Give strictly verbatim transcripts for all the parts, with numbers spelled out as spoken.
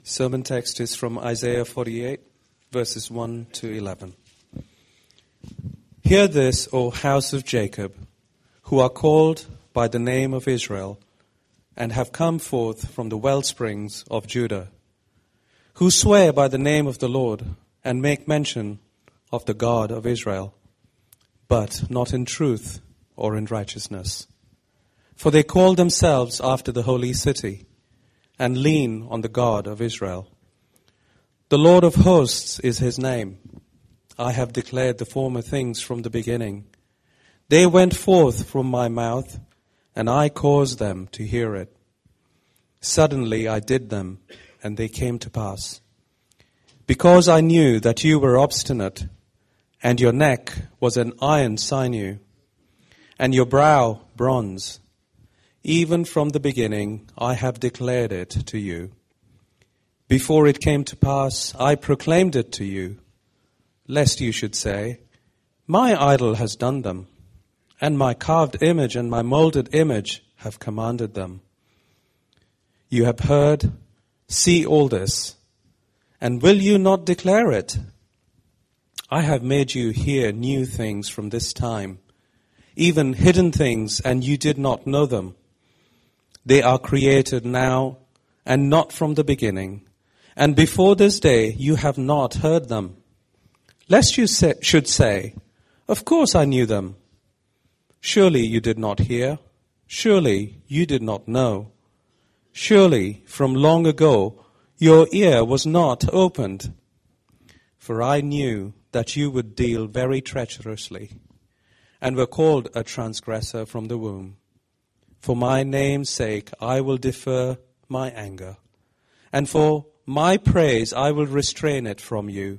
Sermon text is from Isaiah forty-eight, verses one to eleven. Hear this, O house of Jacob, who are called by the name of Israel, and have come forth from the wellsprings of Judah, who swear by the name of the Lord, and make mention of the God of Israel, but not in truth or in righteousness. For they call themselves after the holy city, and lean on the God of Israel. The Lord of hosts is his name. I have declared the former things from the beginning. They went forth from my mouth, and I caused them to hear it. Suddenly I did them, and they came to pass. Because I knew that you were obstinate, and your neck was an iron sinew, and your brow bronze. Even from the beginning I have declared it to you. Before it came to pass, I proclaimed it to you, lest you should say, my idol has done them, and my carved image and my molded image have commanded them. You have heard, see all this, and will you not declare it? I have made you hear new things from this time, even hidden things, and you did not know them. They are created now and not from the beginning, and before this day you have not heard them. Lest you say, should say, of course I knew them. Surely you did not hear. Surely you did not know. Surely from long ago your ear was not opened. For I knew that you would deal very treacherously, and were called a transgressor from the womb. For my name's sake I will defer my anger, and for my praise I will restrain it from you,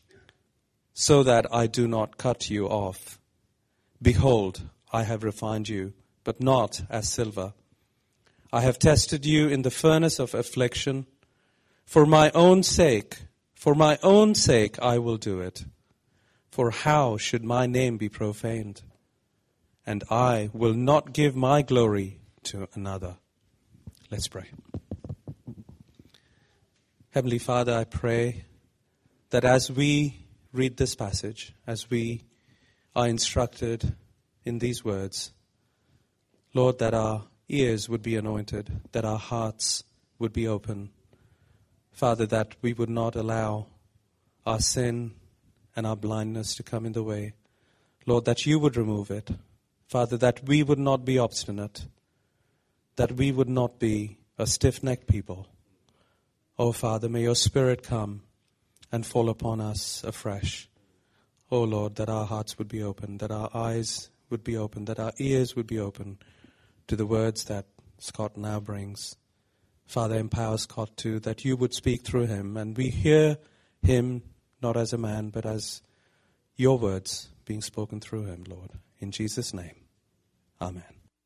so that I do not cut you off. Behold, I have refined you, but not as silver. I have tested you in the furnace of affliction. For my own sake, for my own sake I will do it. For how should my name be profaned? And I will not give my glory to another. Let's pray. Heavenly Father, I pray that as we read this passage, as we are instructed in these words, Lord, that our ears would be anointed, that our hearts would be open. Father, that we would not allow our sin and our blindness to come in the way. Lord, that you would remove it. Father, that we would not be obstinate, that we would not be a stiff-necked people. Oh, Father, may your Spirit come and fall upon us afresh. Oh, Lord, that our hearts would be open, that our eyes would be open, that our ears would be open to the words that Scott now brings. Father, empower Scott too, that you would speak through him, and we hear him not as a man, but as your words being spoken through him, Lord. In Jesus' name, amen.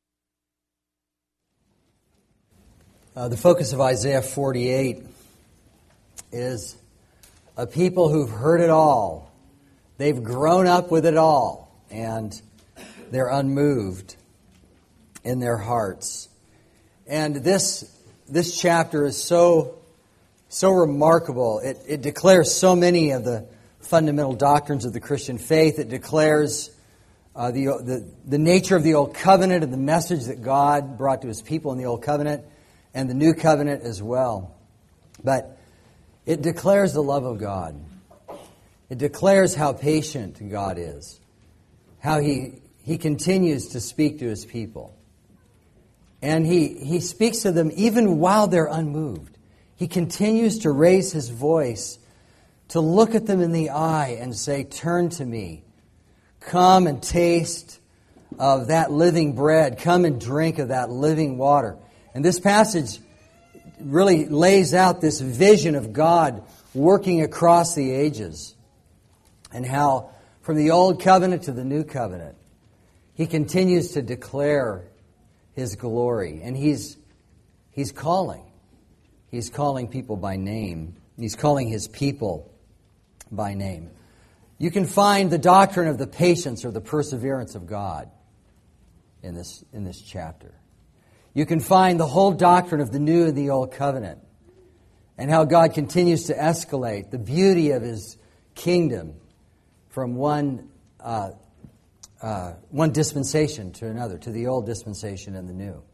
Uh, the focus of Isaiah forty-eight is a people who've heard it all. They've grown up with it all, and they're unmoved in their hearts. And this this chapter is so so remarkable. It, it declares so many of the fundamental doctrines of the Christian faith. It declares Uh, the, the the nature of the Old Covenant and the message that God brought to His people in the Old Covenant and the New Covenant as well. But it declares the love of God. It declares how patient God is, how He He continues to speak to His people. And He, he speaks to them even while they're unmoved. He continues to raise His voice to look at them in the eye and say, turn to me. Come and taste of that living bread. Come and drink of that living water. And this passage really lays out this vision of God working across the ages, and how from the Old Covenant to the New Covenant, He continues to declare His glory. And He's He's calling. He's calling people by name. He's calling His people by name. You can find the doctrine of the patience or the perseverance of God in this, in this chapter. You can find the whole doctrine of the New and the Old Covenant and how God continues to escalate the beauty of His kingdom from one uh, uh, one dispensation to another, to the old dispensation and the new.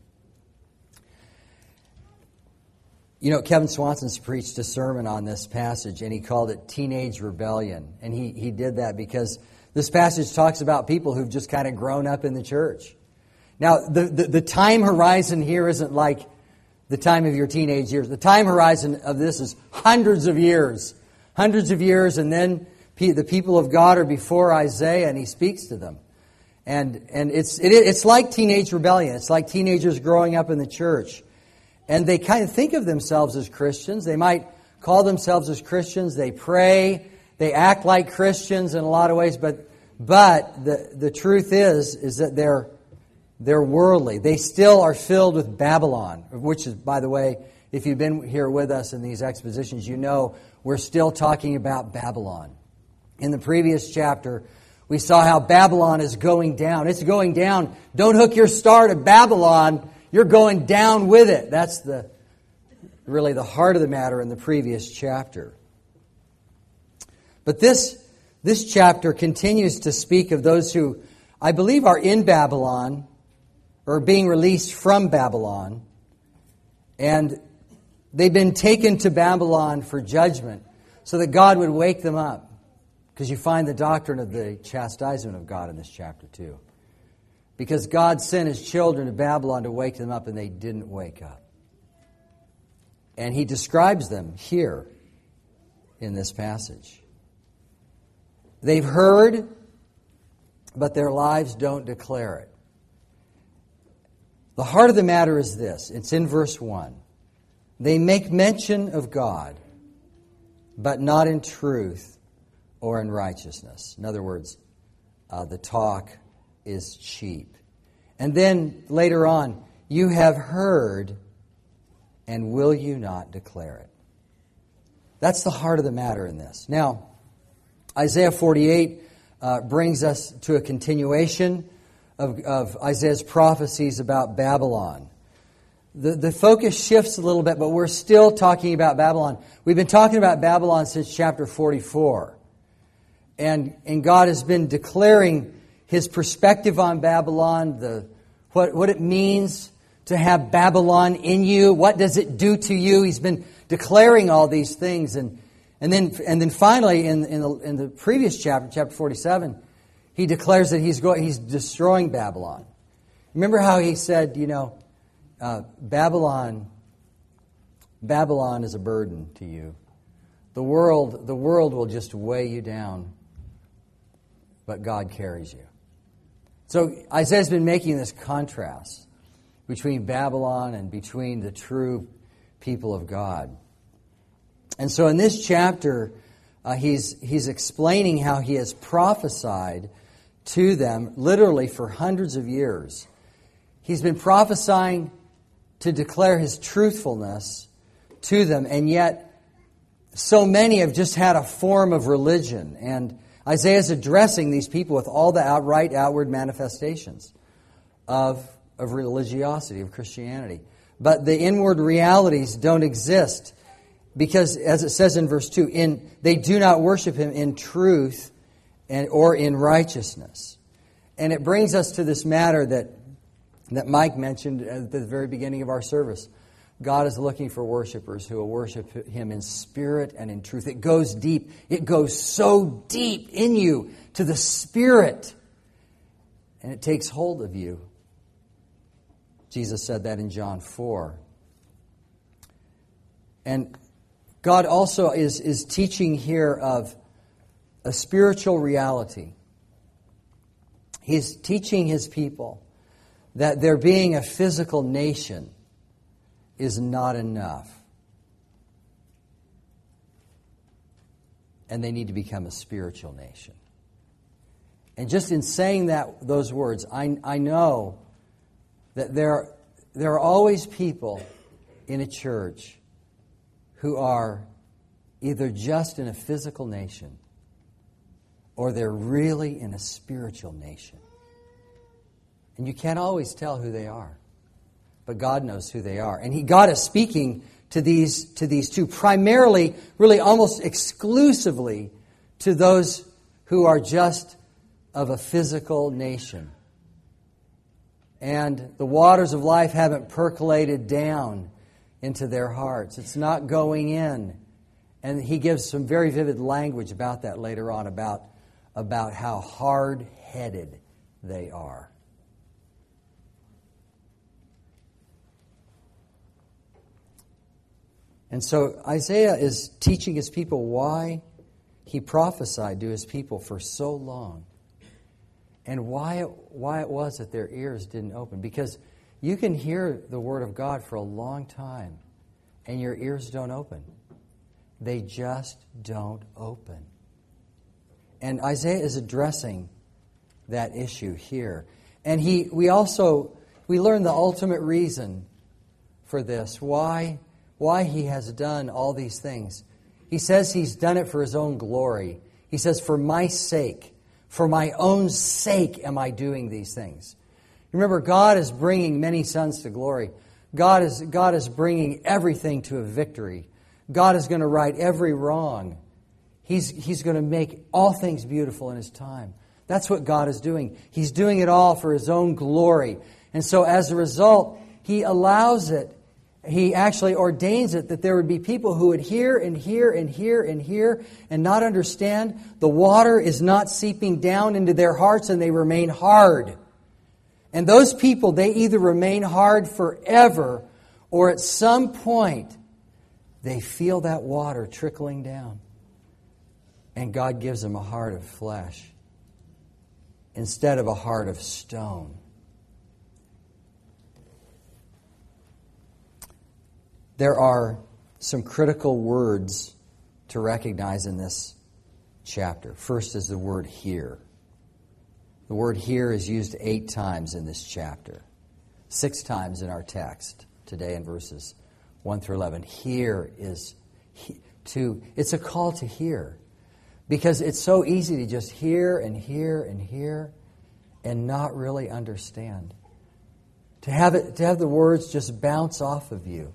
You know, Kevin Swanson's preached a sermon on this passage, and he called it Teenage Rebellion. And he, he did that because this passage talks about people who've just kind of grown up in the church. Now, the, the, the time horizon here isn't like the time of your teenage years. The time horizon of this is hundreds of years. Hundreds of years, and then the people of God are before Isaiah, and he speaks to them. And and it's it, it's like teenage rebellion. It's like teenagers growing up in the church. And they kind of think of themselves as Christians. They might call themselves as Christians. They pray. They act like Christians in a lot of ways. But but the, the truth is, is that they're they're worldly. They still are filled with Babylon, which is, by the way, if you've been here with us in these expositions, you know we're still talking about Babylon. In the previous chapter, we saw how Babylon is going down. It's going down. Don't hook your star to Babylon. You're going down with it. That's the really the heart of the matter in the previous chapter. But this, this chapter continues to speak of those who, I believe, are in Babylon or being released from Babylon. And they've been taken to Babylon for judgment so that God would wake them up. Because you find the doctrine of the chastisement of God in this chapter too. Because God sent His children to Babylon to wake them up, and they didn't wake up. And He describes them here in this passage. They've heard, but their lives don't declare it. The heart of the matter is this. It's in verse one. They make mention of God, but not in truth or in righteousness. In other words, uh, the talk is cheap. And then later on, you have heard, and will you not declare it? That's the heart of the matter in this. Now, Isaiah forty-eight uh, brings us to a continuation of, of Isaiah's prophecies about Babylon. The, the focus shifts a little bit, but we're still talking about Babylon. We've been talking about Babylon since chapter forty-four. And, and God has been declaring His perspective on Babylon, the what, what it means to have Babylon in you. What does it do to you? He's been declaring all these things. And, and, then, and then finally, in, in, the, in the previous chapter, chapter forty-seven, He declares that he's, going, he's destroying Babylon. Remember how He said, you know, uh, Babylon, Babylon is a burden to you. The world, the world will just weigh you down, but God carries you. So Isaiah's been making this contrast between Babylon and between the true people of God. And so in this chapter, uh, he's, he's explaining how he has prophesied to them literally for hundreds of years. He's been prophesying to declare his truthfulness to them, and yet so many have just had a form of religion. And Isaiah's addressing these people with all the outright outward manifestations of, of religiosity, of Christianity. But the inward realities don't exist because, as it says in verse two, in they do not worship Him in truth and or in righteousness. And it brings us to this matter that, that Mike mentioned at the very beginning of our service. God is looking for worshipers who will worship Him in spirit and in truth. It goes deep. It goes so deep in you to the Spirit. And it takes hold of you. Jesus said that in John four. And God also is, is teaching here of a spiritual reality. He's teaching His people that there being a physical nation is not enough. And they need to become a spiritual nation. And just in saying that those words, I, I know that there, there are always people in a church who are either just in a physical nation or they're really in a spiritual nation. And you can't always tell who they are. But God knows who they are. And he, God is speaking to these, to these two, primarily, really almost exclusively to those who are just of a physical nation. And the waters of life haven't percolated down into their hearts. It's not going in. And he gives some very vivid language about that later on, about, about how hard-headed they are. And so Isaiah is teaching his people why he prophesied to his people for so long. And why it, why it was that their ears didn't open. Because you can hear the Word of God for a long time, and your ears don't open. They just don't open. And Isaiah is addressing that issue here. And he, we also, we learn the ultimate reason for this, why, why he has done all these things. He says he's done it for his own glory. He says, for my sake, for my own sake am I doing these things. Remember, God is bringing many sons to glory. God is, God is bringing everything to a victory. God is going to right every wrong. He's, he's going to make all things beautiful in His time. That's what God is doing. He's doing it all for His own glory. And so as a result, He allows it. He actually ordains it that there would be people who would hear and hear and hear and hear and not understand. The water is not seeping down into their hearts and they remain hard. And those people, they either remain hard forever or at some point they feel that water trickling down. And God gives them a heart of flesh instead of a heart of stone. There are some critical words to recognize in this chapter. First is the word hear. The word hear is used eight times in this chapter. Six times in our text today in verses one through eleven. Hear is he, to, it's a call to hear. Because it's so easy to just hear and hear and hear and not really understand. To have it, to have the words just bounce off of you.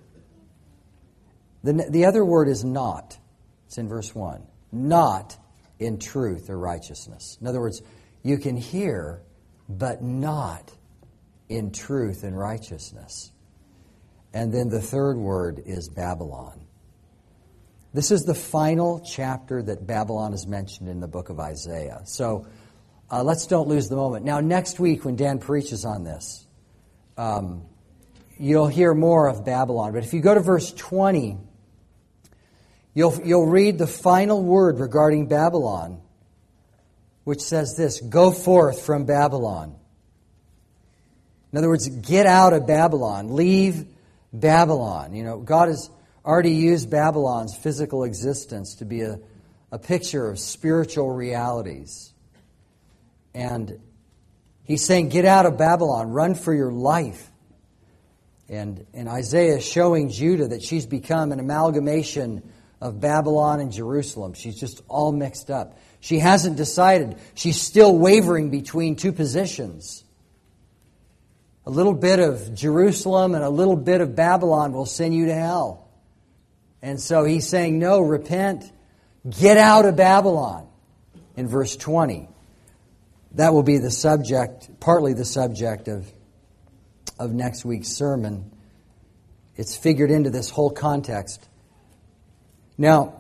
The, the other word is not. It's in verse one. Not in truth or righteousness. In other words, you can hear, but not in truth and righteousness. And then the third word is Babylon. This is the final chapter that Babylon is mentioned in the book of Isaiah. So uh, let's don't lose the moment. Now, next week when Dan preaches on this, um, you'll hear more of Babylon. But if you go to verse twenty, you'll, you'll read the final word regarding Babylon, which says this: go forth from Babylon. In other words, get out of Babylon. Leave Babylon. You know, God has already used Babylon's physical existence to be a, a picture of spiritual realities. And He's saying, get out of Babylon. Run for your life. And, and Isaiah is showing Judah that she's become an amalgamation of Babylon and Jerusalem. She's just all mixed up. She hasn't decided. She's still wavering between two positions. A little bit of Jerusalem and a little bit of Babylon will send you to hell. And so he's saying, no, repent. Get out of Babylon. In verse twenty. That will be the subject, partly the subject of, of next week's sermon. It's figured into this whole context. Now,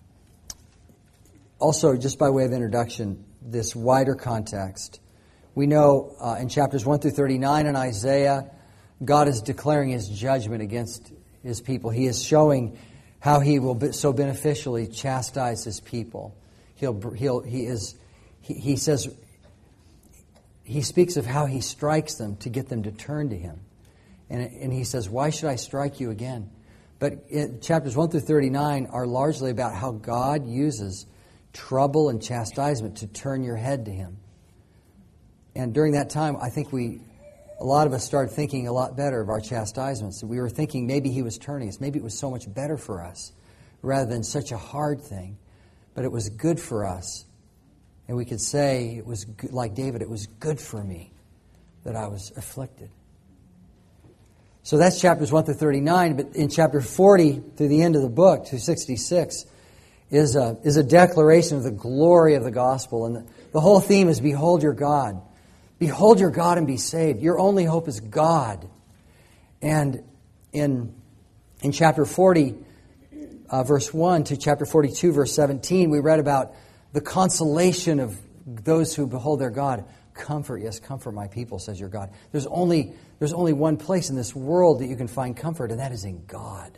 also, just by way of introduction, this wider context. We know uh, in chapters one through thirty-nine in Isaiah, God is declaring His judgment against His people. He is showing how He will be so beneficially chastise His people. He'll, he'll, he is, he, he says, He speaks of how He strikes them to get them to turn to Him. And, and He says, why should I strike you again? But in chapters one through thirty-nine are largely about how God uses trouble and chastisement to turn your head to Him. And during that time, I think we, a lot of us started thinking a lot better of our chastisements. We were thinking maybe He was turning us. Maybe it was so much better for us rather than such a hard thing. But it was good for us. And we could say, it was good, like David, it was good for me that I was afflicted. So that's chapters one through thirty-nine, but in chapter forty, through the end of the book, to sixty-six, is a, is a declaration of the glory of the gospel. And the, the whole theme is, behold your God. Behold your God and be saved. Your only hope is God. And in, in chapter forty, uh, verse one, to chapter forty-two, verse seventeen, we read about the consolation of those who behold their God. Comfort, yes, comfort my people, says your God. There's only, there's only one place in this world that you can find comfort, and that is in God.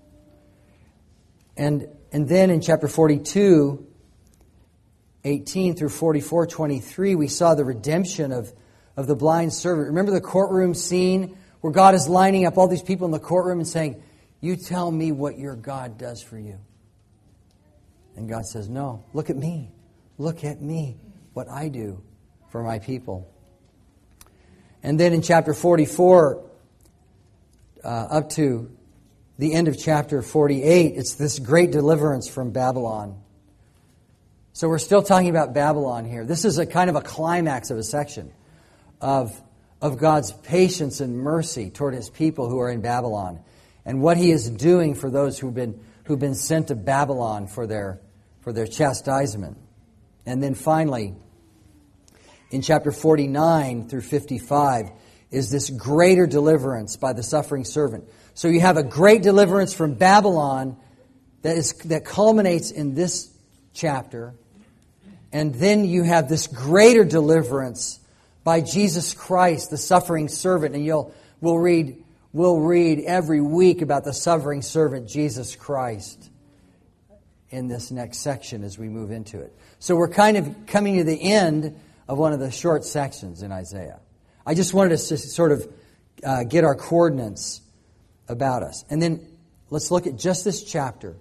And, and then in chapter forty-two, eighteen through forty-four, twenty-three, we saw the redemption of, of the blind servant. Remember the courtroom scene where God is lining up all these people in the courtroom and saying, you tell me what your God does for you. And God says, no, look at me. Look at me, what I do for my people. And then in chapter forty-four, uh, up to the end of chapter forty-eight, it's this great deliverance from Babylon. So we're still talking about Babylon here. This is a kind of a climax of a section of, of God's patience and mercy toward His people who are in Babylon, and what He is doing for those who've been who've been sent to Babylon for their for their chastisement. And then finally, in chapter forty-nine through fifty-five, is this greater deliverance by the suffering servant. So you have a great deliverance from Babylon that is that culminates in this chapter. And then you have this greater deliverance by Jesus Christ, the suffering servant. And you'll we'll read we'll read every week about the suffering servant, Jesus Christ, in this next section as we move into it. So we're kind of coming to the end of one of the short sections in Isaiah. I just wanted us to sort of uh, get our coordinates about us. And then let's look at just this chapter.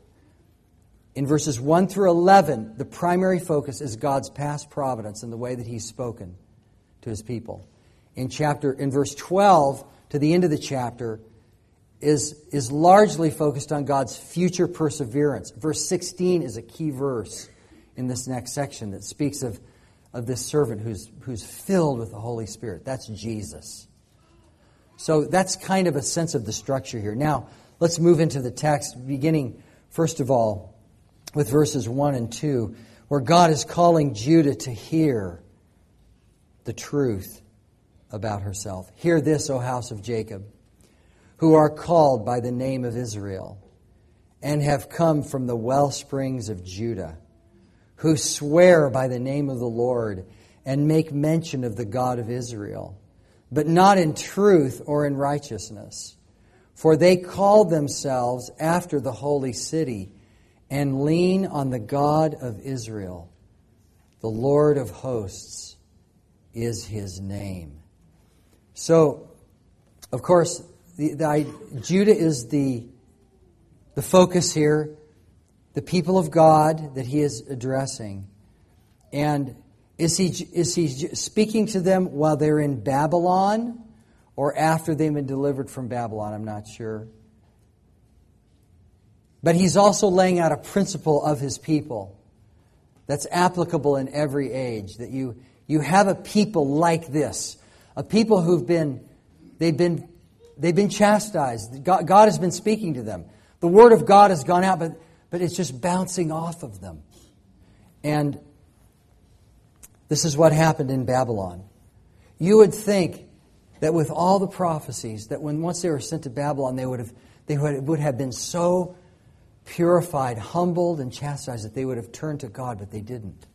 In verses one through eleven, the primary focus is God's past providence and the way that He's spoken to His people. In chapter, in verse twelve, to the end of the chapter, is, is largely focused on God's future perseverance. Verse sixteen is a key verse in this next section that speaks of of this servant who's who's filled with the Holy Spirit. That's Jesus. So that's kind of a sense of the structure here. Now, let's move into the text, beginning, first of all, with verses one and two, where God is calling Judah to hear the truth about herself. Hear this, O house of Jacob, who are called by the name of Israel, and have come from the well springs of Judah, who swear by the name of the Lord and make mention of the God of Israel, but not in truth or in righteousness. For they call themselves after the holy city and lean on the God of Israel. The Lord of hosts is His name. So, of course, the, the, Judah is the, the focus here. The people of God that he is addressing. And is he is he speaking to them while they're in Babylon or after they've been delivered from Babylon? I'm not sure. But he's also laying out a principle of his people that's applicable in every age. That you, you have a people like this. A people who've been, they've been, they've been chastised. God, God has been speaking to them. The Word of God has gone out, but But it's just bouncing off of them. And this is what happened in Babylon. You would think that with all the prophecies, that when once they were sent to Babylon, they would have they would, would have been so purified, humbled, and chastised that they would have turned to God, but they didn't.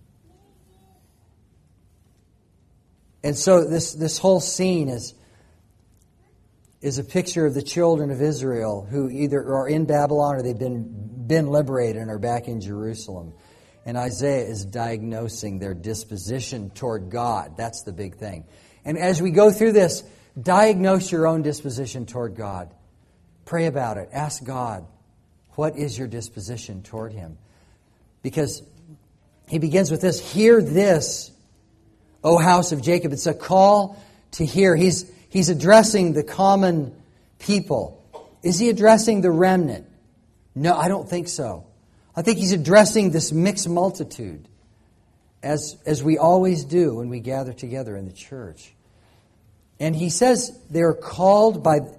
And so this, this whole scene is, is a picture of the children of Israel who either are in Babylon or they've been been liberated and are back in Jerusalem. And Isaiah is diagnosing their disposition toward God. That's the big thing. And as we go through this, diagnose your own disposition toward God. Pray about it. Ask God, what is your disposition toward Him? Because he begins with this, hear this, O house of Jacob. It's a call to hear. He's, he's addressing the common people. Is he addressing the remnant? No, I don't think so. I think he's addressing this mixed multitude, as, as we always do when we gather together in the church. And he says they're called by,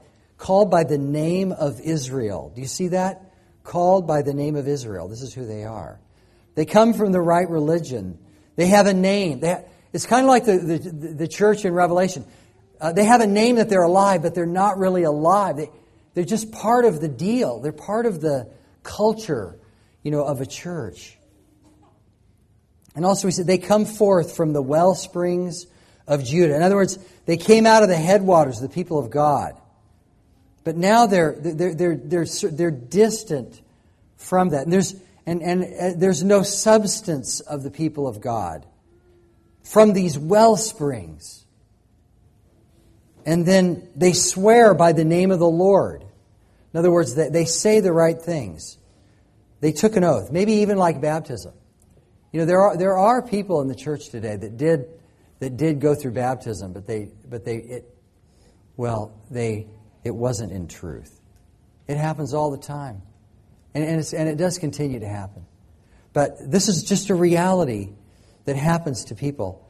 called by the name of Israel. Do you see that? Called by the name of Israel. This is who they are. They come from the right religion. They have a name. They have, it's kind of like the, the, the church in Revelation. Uh, they have a name that they're alive, but they're not really alive. They, they're just part of the deal. They're part of the culture, you know, of a church. And also we said they come forth from the well springs of Judah. In other words, they came out of the headwaters of the people of God. But now they're they're they're they're they're distant from that. And there's and and there's no substance of the people of God from these well springs. And then they swear by the name of the Lord. In other words, they, they say the right things. They took an oath, maybe even like baptism. You know, there are there are people in the church today that did that did go through baptism, but they but they it well they it wasn't in truth. It happens all the time, and and, it's, and it does continue to happen. But this is just a reality that happens to people.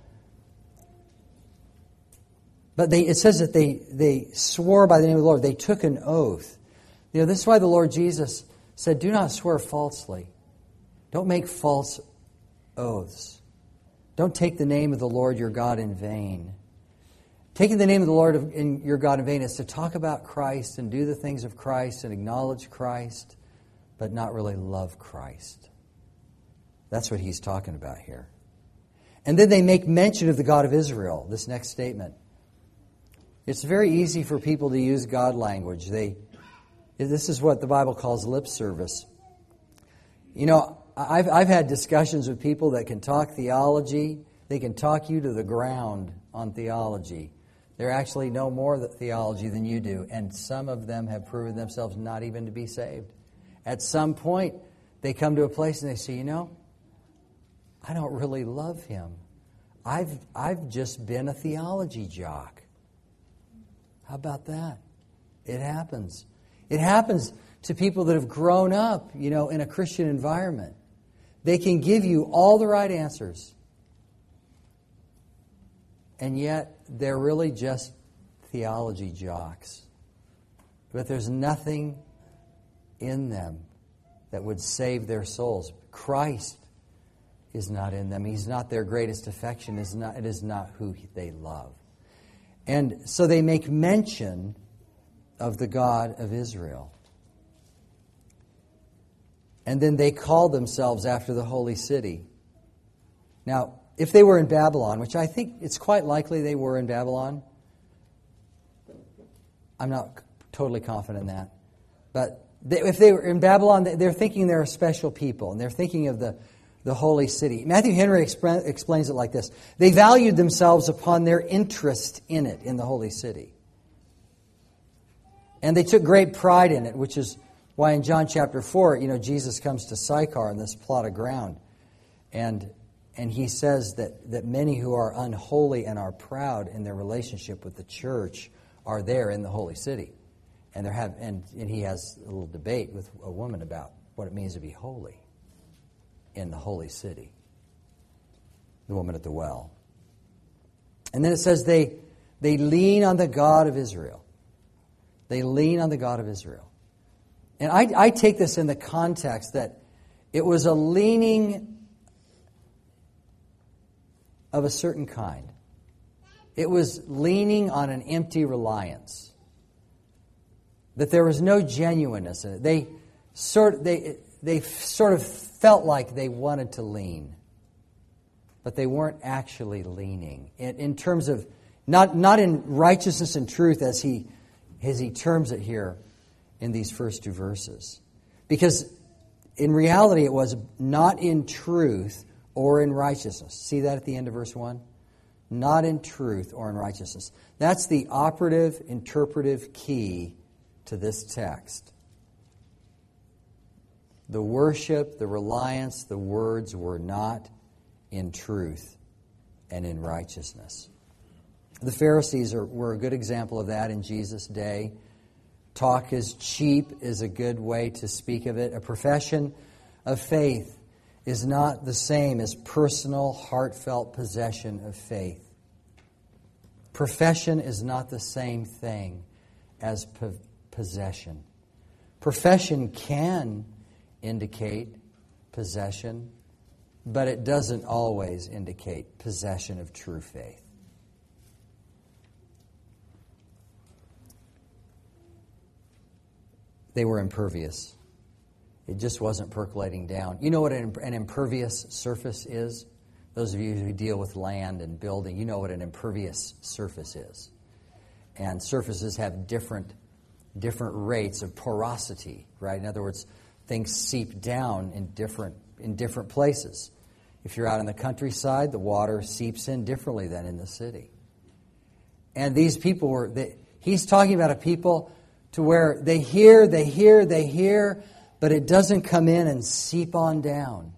But they it says that they they swore by the name of the Lord. They took an oath. You know, this is why the Lord Jesus said, "Do not swear falsely. Don't make false oaths. Don't take the name of the Lord your God in vain." Taking the name of the Lord in your God in vain is to talk about Christ and do the things of Christ and acknowledge Christ, but not really love Christ. That's what he's talking about here. And then they make mention of the God of Israel, this next statement. It's very easy for people to use God language. They, this is what the Bible calls lip service. You know, I've I've had discussions with people that can talk theology. They can talk you to the ground on theology. They actually know more theology than you do, and some of them have proven themselves not even to be saved. At some point, they come to a place and they say, you know, I don't really love him. I've I've just been a theology jock. How about that? It happens. It happens to people that have grown up, you know, in a Christian environment. They can give you all the right answers. And yet, they're really just theology jocks. But there's nothing in them that would save their souls. Christ is not in them. He's not their greatest affection. It is not, it is not who they love. And so they make mention of the God of Israel. And then they call themselves after the holy city. Now, if they were in Babylon, which I think it's quite likely they were in Babylon, I'm not totally confident in that. But they, if they were in Babylon, they're thinking they're a special people, and they're thinking of the, the holy city. Matthew Henry expre- explains it like this. They valued themselves upon their interest in it, in the holy city. And they took great pride in it, which is why in John chapter four, you know, Jesus comes to Sychar in this plot of ground. And and he says that, that many who are unholy and are proud in their relationship with the church are there in the holy city. And there have and, and he has a little debate with a woman about what it means to be holy in the holy city. The woman at the well. And then it says they they lean on the God of Israel. They lean on the God of Israel. And I, I take this in the context that it was a leaning of a certain kind. It was leaning on an empty reliance. That there was no genuineness in it. They sort they they sort of felt like they wanted to lean, but they weren't actually leaning in, in terms of not not in righteousness and truth as he as he terms it here in these first two verses. Because in reality it was not in truth or in righteousness. See that at the end of verse one? Not in truth or in righteousness. That's the operative interpretive key to this text. The worship, the reliance, the words were not in truth and in righteousness. The Pharisees are, were a good example of that in Jesus' day. Talk is cheap is a good way to speak of it. A profession of faith is not the same as personal, heartfelt possession of faith. Profession is not the same thing as po- possession. Profession can indicate possession, but it doesn't always indicate possession of true faith. They were impervious. It just wasn't percolating down. You know what an, an impervious surface is? Those of you who deal with land and building, you know what an impervious surface is. And surfaces have different, different rates of porosity, right? In other words, things seep down in different, in different places. If you're out in the countryside, the water seeps in differently than in the city. And these people were, they, he's talking about a people to where they hear, they hear, they hear, but it doesn't come in and seep on down.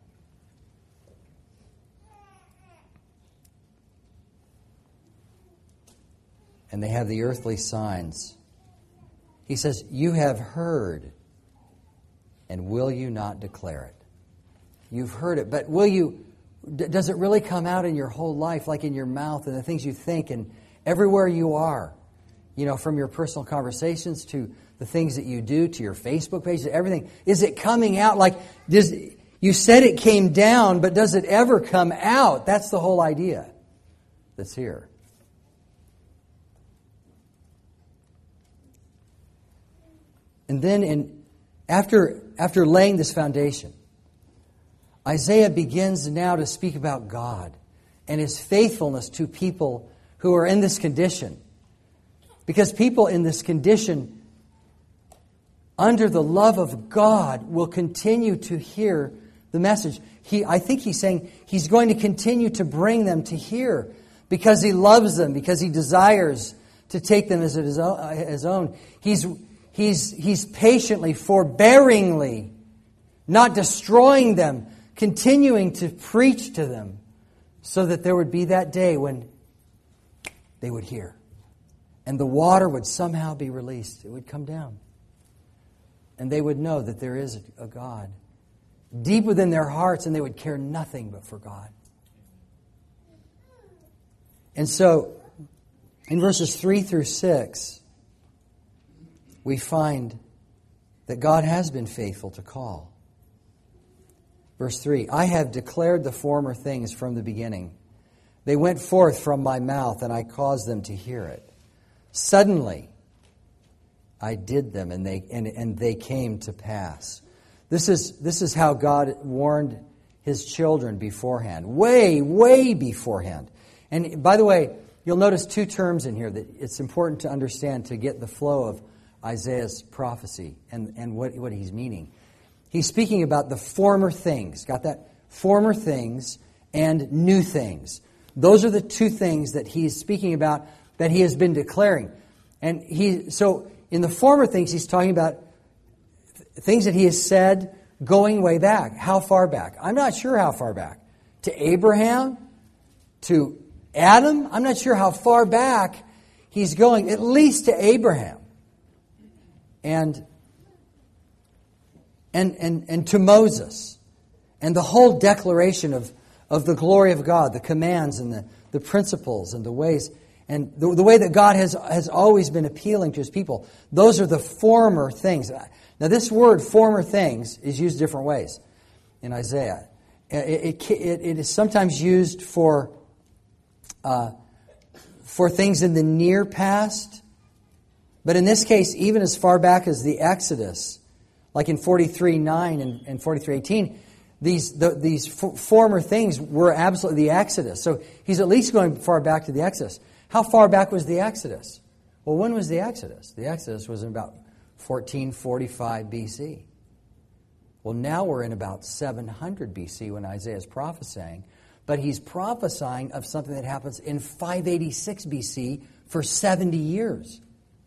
And they have the earthly signs. He says, you have heard, and will you not declare it? You've heard it, but will you, does it really come out in your whole life, like in your mouth and the things you think and everywhere you are? You know, from your personal conversations to the things that you do, to your Facebook page, to everything. Is it coming out like, does, you said it came down, but does it ever come out? That's the whole idea that's here. And then in, after, after laying this foundation, Isaiah begins now to speak about God and His faithfulness to people who are in this condition. Because people in this condition, under the love of God, will continue to hear the message. He, I think he's saying He's going to continue to bring them to hear because He loves them, because He desires to take them as His own. He's, he's, he's patiently, forbearingly, not destroying them, continuing to preach to them so that there would be that day when they would hear. And the water would somehow be released. It would come down. And they would know that there is a God deep within their hearts, and they would care nothing but for God. And so, in verses three through six, we find that God has been faithful to call. Verse three, I have declared the former things from the beginning. They went forth from my mouth, and I caused them to hear it. Suddenly, I did them, and they and, and they came to pass. This is this is how God warned His children beforehand, way, way beforehand. And by the way, you'll notice two terms in here that it's important to understand to get the flow of Isaiah's prophecy and, and what, what he's meaning. He's speaking about the former things. Got that? Former things and new things. Those are the two things that he's speaking about that he has been declaring. And he so in the former things, he's talking about things that he has said going way back. How far back? I'm not sure how far back. To Abraham? To Adam? I'm not sure how far back he's going. At least to Abraham. And, and, and, and to Moses. And the whole declaration of, of the glory of God, the commands and the, the principles and the ways, and the, the way that God has, has always been appealing to His people. Those are the former things. Now this word, former things, is used different ways in Isaiah. It, it, it, it is sometimes used for, uh, for things in the near past. But in this case, even as far back as the Exodus, like in forty-three nine and, and forty-three eighteen, these, the, these f- former things were absolutely the Exodus. So he's at least going far back to the Exodus. How far back was the Exodus? Well, when was the Exodus? The Exodus was in about fourteen forty-five B C. Well, now we're in about seven hundred B C when Isaiah is prophesying. But he's prophesying of something that happens in five eighty-six B C for seventy years.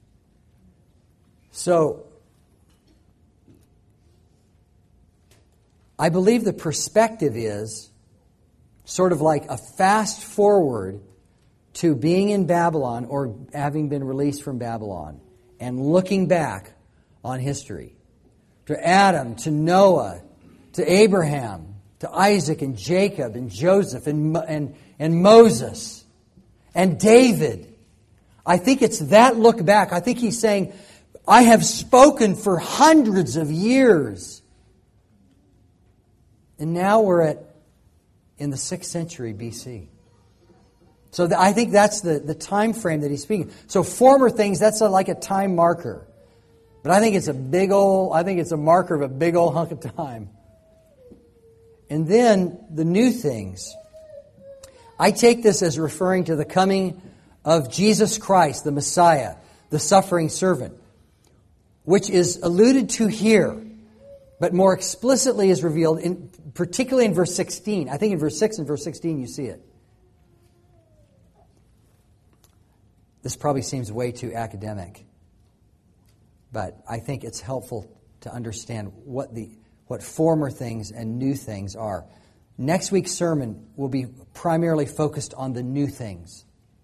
So, I believe the perspective is sort of like a fast forward to being in Babylon or having been released from Babylon and looking back on history. To Adam, to Noah, to Abraham, to Isaac and Jacob and Joseph and, and, and Moses and David. I think it's that look back. I think he's saying, I have spoken for hundreds of years. And now we're at in the sixth century B C. So the, I think that's the, the time frame that he's speaking. So former things, that's a, like a time marker. But I think it's a big old, I think it's a marker of a big old hunk of time. And then the new things. I take this as referring to the coming of Jesus Christ, the Messiah, the suffering servant, which is alluded to here, but more explicitly is revealed, in, particularly in verse sixteen. I think in verse six and verse sixteen you see it. This probably seems way too academic, but I think it's helpful to understand what the what former things and new things are. Next week's sermon will be primarily focused on the new things.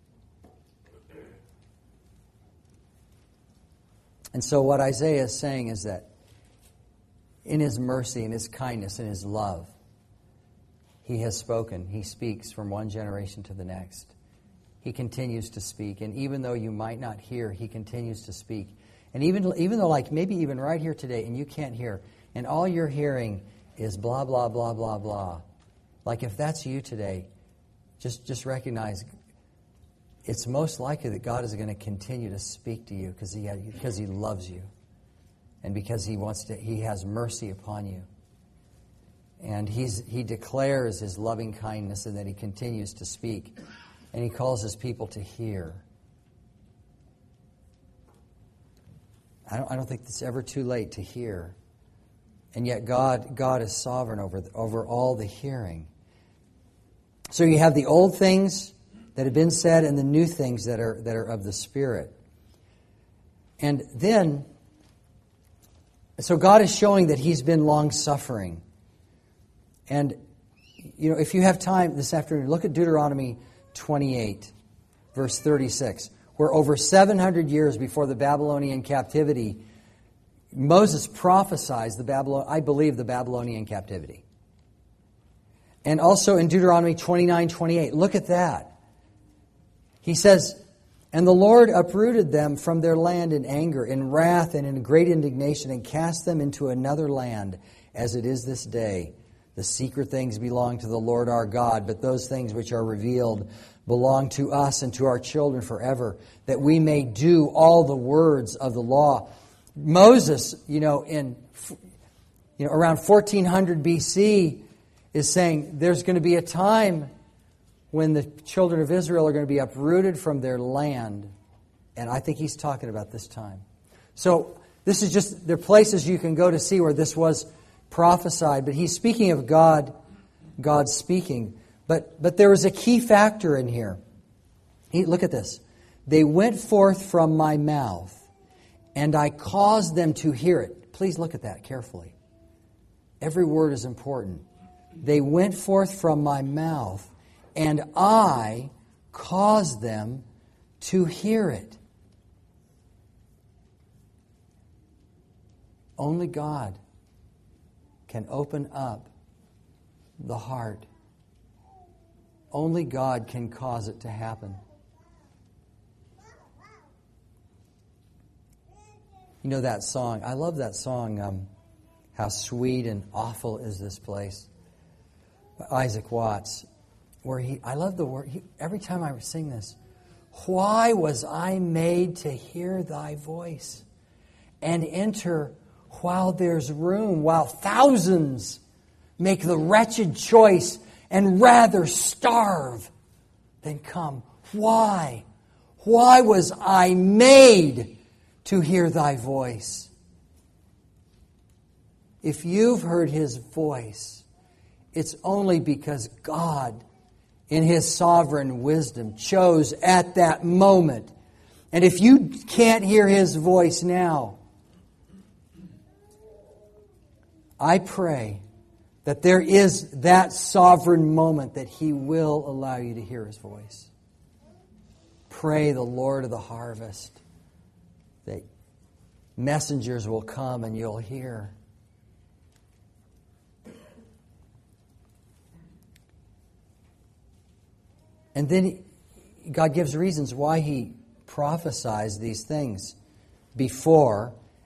And so what Isaiah is saying is that in His mercy and His kindness and His love, He has spoken. He speaks from one generation to the next. He continues to speak. And even though you might not hear, He continues to speak. And even, even though, like, maybe even right here today, and you can't hear, and all you're hearing is blah, blah, blah, blah, blah. Like, if that's you today, just, just recognize it's most likely that God is going to continue to speak to you because he, because he loves you. And because He wants to, He has mercy upon you. And he's, He declares His loving kindness and that He continues to speak. And He calls His people to hear. I don't, I don't think it's ever too late to hear. And yet God, God is sovereign over, over all the hearing. So you have the old things that have been said and the new things that are, that are of the Spirit. And then, so God is showing that He's been long-suffering. And, you know, if you have time this afternoon, look at Deuteronomy twenty-eight, verse thirty-six, where over seven hundred years before the Babylonian captivity, Moses prophesies the Babylon, I believe, the Babylonian captivity. And also in Deuteronomy twenty-nine twenty-eight, look at that. He says, "And the Lord uprooted them from their land in anger, in wrath, and in great indignation, and cast them into another land, as it is this day. The secret things belong to the Lord our God, but those things which are revealed belong to us and to our children forever, that we may do all the words of the law." Moses, you know, in you know around fourteen hundred B C, is saying there's going to be a time when the children of Israel are going to be uprooted from their land. And I think he's talking about this time. So this is just, there are places you can go to see where this was prophesied. But he's speaking of God, God speaking. But, but there is a key factor in here. He, look at this. "They went forth from my mouth, and I caused them to hear it." Please look at that carefully. Every word is important. "They went forth from my mouth, and I caused them to hear it." Only God can open up the heart. Only God can cause it to happen. You know that song? I love that song, um, "How Sweet and Awful Is This Place," by Isaac Watts. Where he, I love the word, he, every time I sing this, "Why was I made to hear thy voice and enter while there's room, while thousands make the wretched choice and rather starve than come? Why? Why was I made to hear thy voice?" If you've heard His voice, it's only because God, in His sovereign wisdom, chose at that moment. And if you can't hear His voice now, I pray that there is that sovereign moment that He will allow you to hear His voice. Pray the Lord of the harvest that messengers will come and you'll hear. And then God gives reasons why He prophesies these things before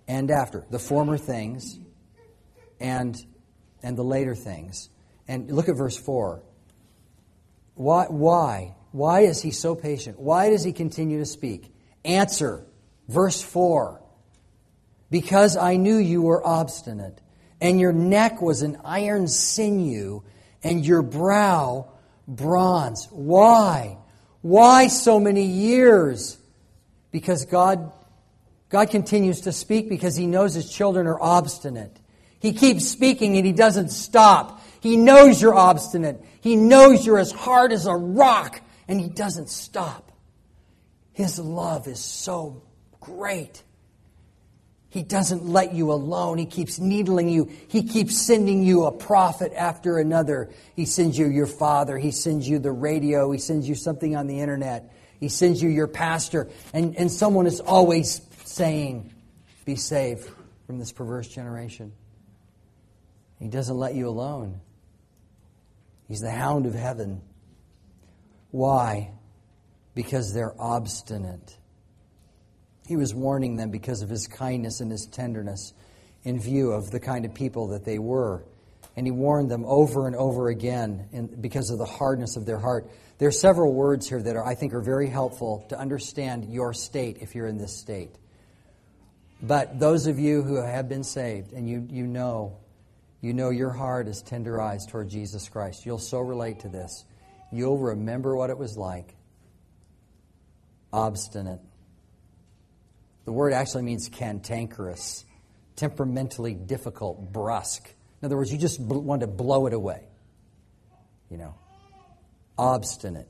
and after. The former things and, and the later things. And look at verse four. Why? Why? Why is he so patient? Why does he continue to speak? Answer. Verse four. Because I knew you were obstinate, and your neck was an iron sinew, and your brow bronze. Why? Why so many years? Because God, God continues to speak because He knows His children are obstinate. He keeps speaking and He doesn't stop. He knows you're obstinate. He knows you're as hard as a rock, and He doesn't stop. His love is so great. He doesn't let you alone. He keeps needling you. He keeps sending you a prophet after another. He sends you your father. He sends you the radio. He sends you something on the internet. He sends you your pastor. And, and someone is always saying, be saved from this perverse generation. He doesn't let you alone. He's the hound of heaven. Why? Because they're obstinate. He was warning them because of His kindness and His tenderness in view of the kind of people that they were. And He warned them over and over again in, because of the hardness of their heart. There are several words here that are, I think are very helpful to understand your state if you're in this state. But those of you who have been saved and you, you know, you know your heart is tenderized toward Jesus Christ. You'll so relate to this. You'll remember what it was like. Obstinate. The word actually means cantankerous, temperamentally difficult, brusque. In other words, you just bl- want to blow it away. You know, obstinate.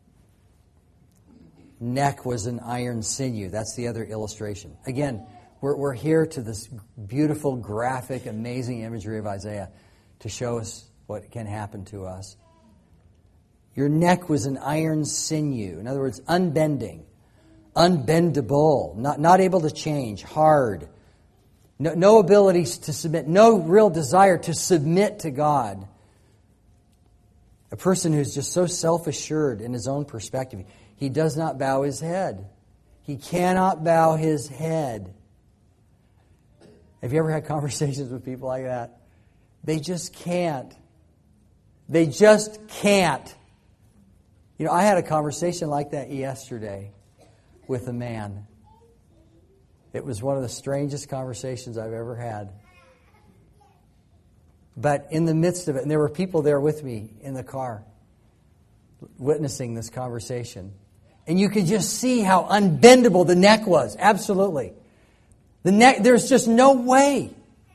Neck was an iron sinew. That's the other illustration. Again, we're, we're here to this beautiful, graphic, amazing imagery of Isaiah to show us what can happen to us. Your neck was an iron sinew. In other words, unbending. Unbendable, not, not able to change, hard, no, no ability to submit, no real desire to submit to God. A person who's just so self-assured in his own perspective, he does not bow his head. He cannot bow his head. Have you ever had conversations with people like that? They just can't. They just can't. You know, I had a conversation like that yesterday with a man. It was one of the strangest conversations I've ever had. But in the midst of it, and there were people there with me in the car witnessing this conversation. And you could just see how unbendable the neck was. Absolutely. The neck, there's just no way.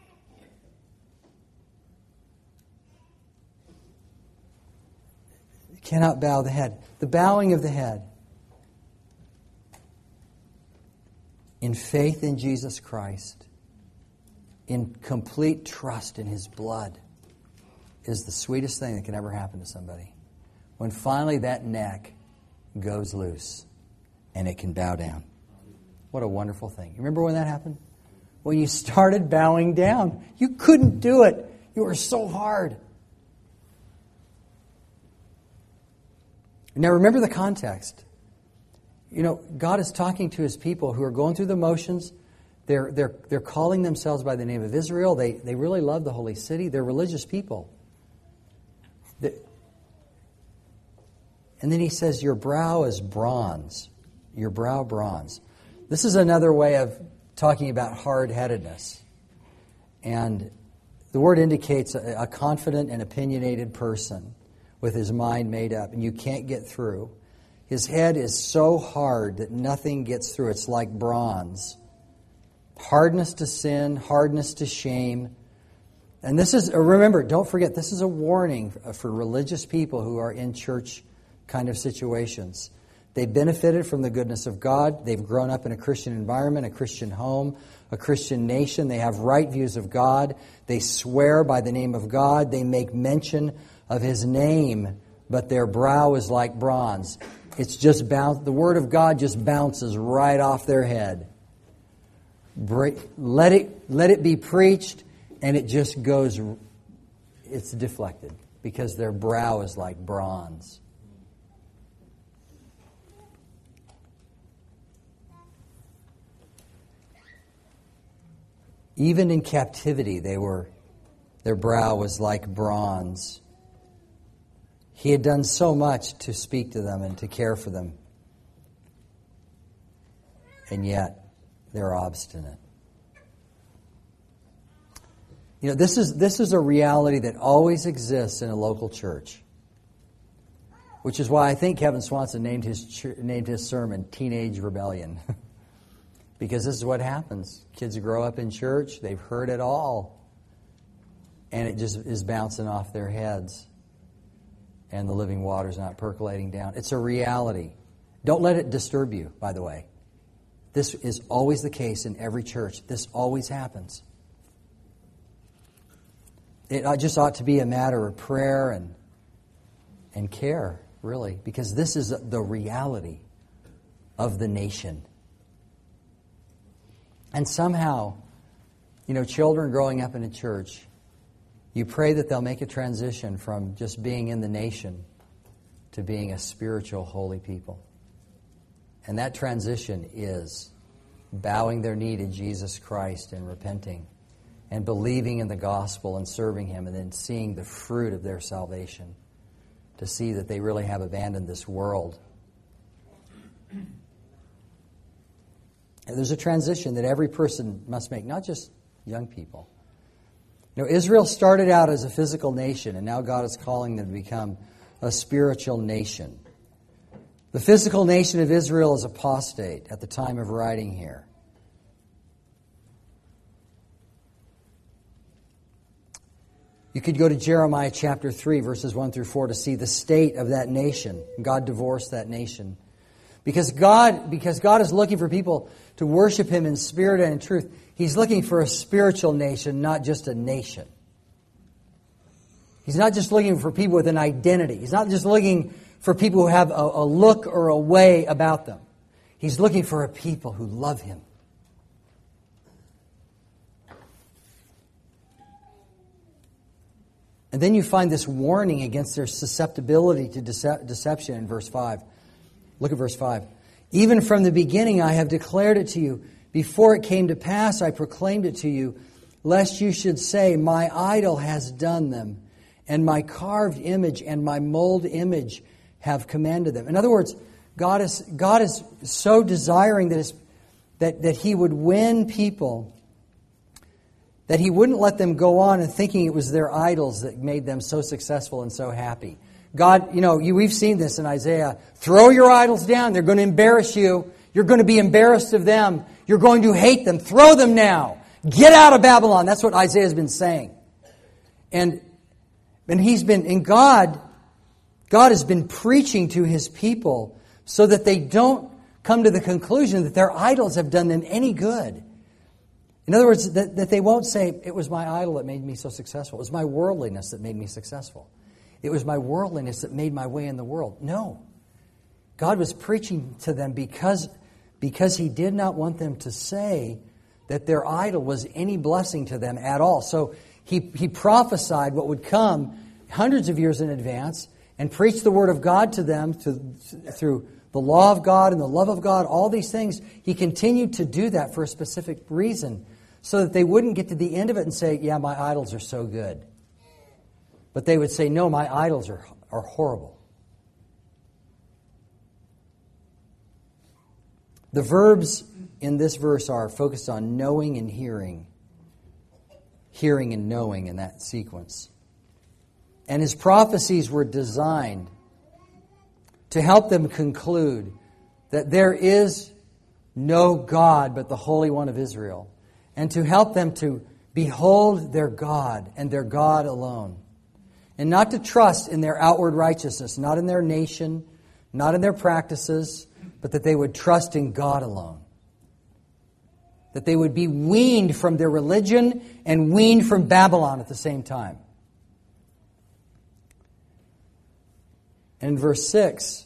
You cannot bow the head. The bowing of the head. In faith in Jesus Christ, in complete trust in His blood, is the sweetest thing that can ever happen to somebody. When finally that neck goes loose and it can bow down. What a wonderful thing. You remember when that happened? When you started bowing down. You couldn't do it. You were so hard. Now remember the context. You know, God is talking to His people who are going through the motions. They're, they're, they're calling themselves by the name of Israel. They, they really love the holy city. They're religious people. The, and then He says, your brow is bronze. Your brow bronze. This is another way of talking about hard-headedness. And the word indicates a, a confident and opinionated person with his mind made up, and you can't get through. His head is so hard that nothing gets through. It's like bronze. Hardness to sin, hardness to shame. And this is, remember, don't forget, this is a warning for religious people who are in church kind of situations. They benefited from the goodness of God. They've grown up in a Christian environment, a Christian home, a Christian nation. They have right views of God. They swear by the name of God. They make mention of His name, but their brow is like bronze. It's just bounce. The Word of God just bounces right off their head. Break, let it let it be preached, and it just goes. It's deflected because their brow is like bronze. Even in captivity, they were, their brow was like bronze. He had done so much to speak to them and to care for them. And yet, they're obstinate. You know, this is this is a reality that always exists in a local church. Which is why I think Kevin Swanson named his ch- named his sermon "Teenage Rebellion," because this is what happens. Kids grow up in church; they've heard it all, and it just is bouncing off their heads, and the living water's not percolating down. It's a reality. Don't let it disturb you. By the way, this is always the case in every church. This always happens. It just ought to be a matter of prayer and and care. Really, because this is the reality of the nation. And somehow, you know, children growing up in a church, you pray that they'll make a transition from just being in the nation to being a spiritual, holy people. And that transition is bowing their knee to Jesus Christ and repenting and believing in the gospel and serving Him and then seeing the fruit of their salvation. To see that they really have abandoned this world. And there's a transition that every person must make, not just young people. You know, Israel started out as a physical nation, and now God is calling them to become a spiritual nation. The physical nation of Israel is apostate at the time of writing here. You could go to Jeremiah chapter three, verses one through four, to see the state of that nation. God divorced that nation. Because God, because God is looking for people to worship Him in spirit and in truth, He's looking for a spiritual nation, not just a nation. He's not just looking for people with an identity. He's not just looking for people who have a, a look or a way about them. He's looking for a people who love Him. And then you find this warning against their susceptibility to dece- deception in verse five. Look at verse five. Even from the beginning I have declared it to you. Before it came to pass I proclaimed it to you, lest you should say, my idol has done them, and my carved image and my mold image have commanded them. In other words, God is, God is so desiring that, his, that, that He would win people, that He wouldn't let them go on and thinking it was their idols that made them so successful and so happy. God, you know, you, we've seen this in Isaiah. Throw your idols down. They're going to embarrass you. You're going to be embarrassed of them. You're going to hate them. Throw them now. Get out of Babylon. That's what Isaiah has been saying. And, and he's been, and God, God has been preaching to His people so that they don't come to the conclusion that their idols have done them any good. In other words, that, that they won't say, it was my idol that made me so successful. It was my worldliness that made me successful. It was my worldliness that made my way in the world. No. God was preaching to them because, because He did not want them to say that their idol was any blessing to them at all. So He, he prophesied what would come hundreds of years in advance and preached the Word of God to them to, through the law of God and the love of God, all these things. He continued to do that for a specific reason, so that they wouldn't get to the end of it and say, yeah, my idols are so good. But they would say, no, my idols are, are horrible. The verbs in this verse are focused on knowing and hearing. Hearing and knowing in that sequence. And His prophecies were designed to help them conclude that there is no God but the Holy One of Israel, and to help them to behold their God and their God alone, and not to trust in their outward righteousness, not in their nation, not in their practices, but that they would trust in God alone. That they would be weaned from their religion and weaned from Babylon at the same time. And in verse six,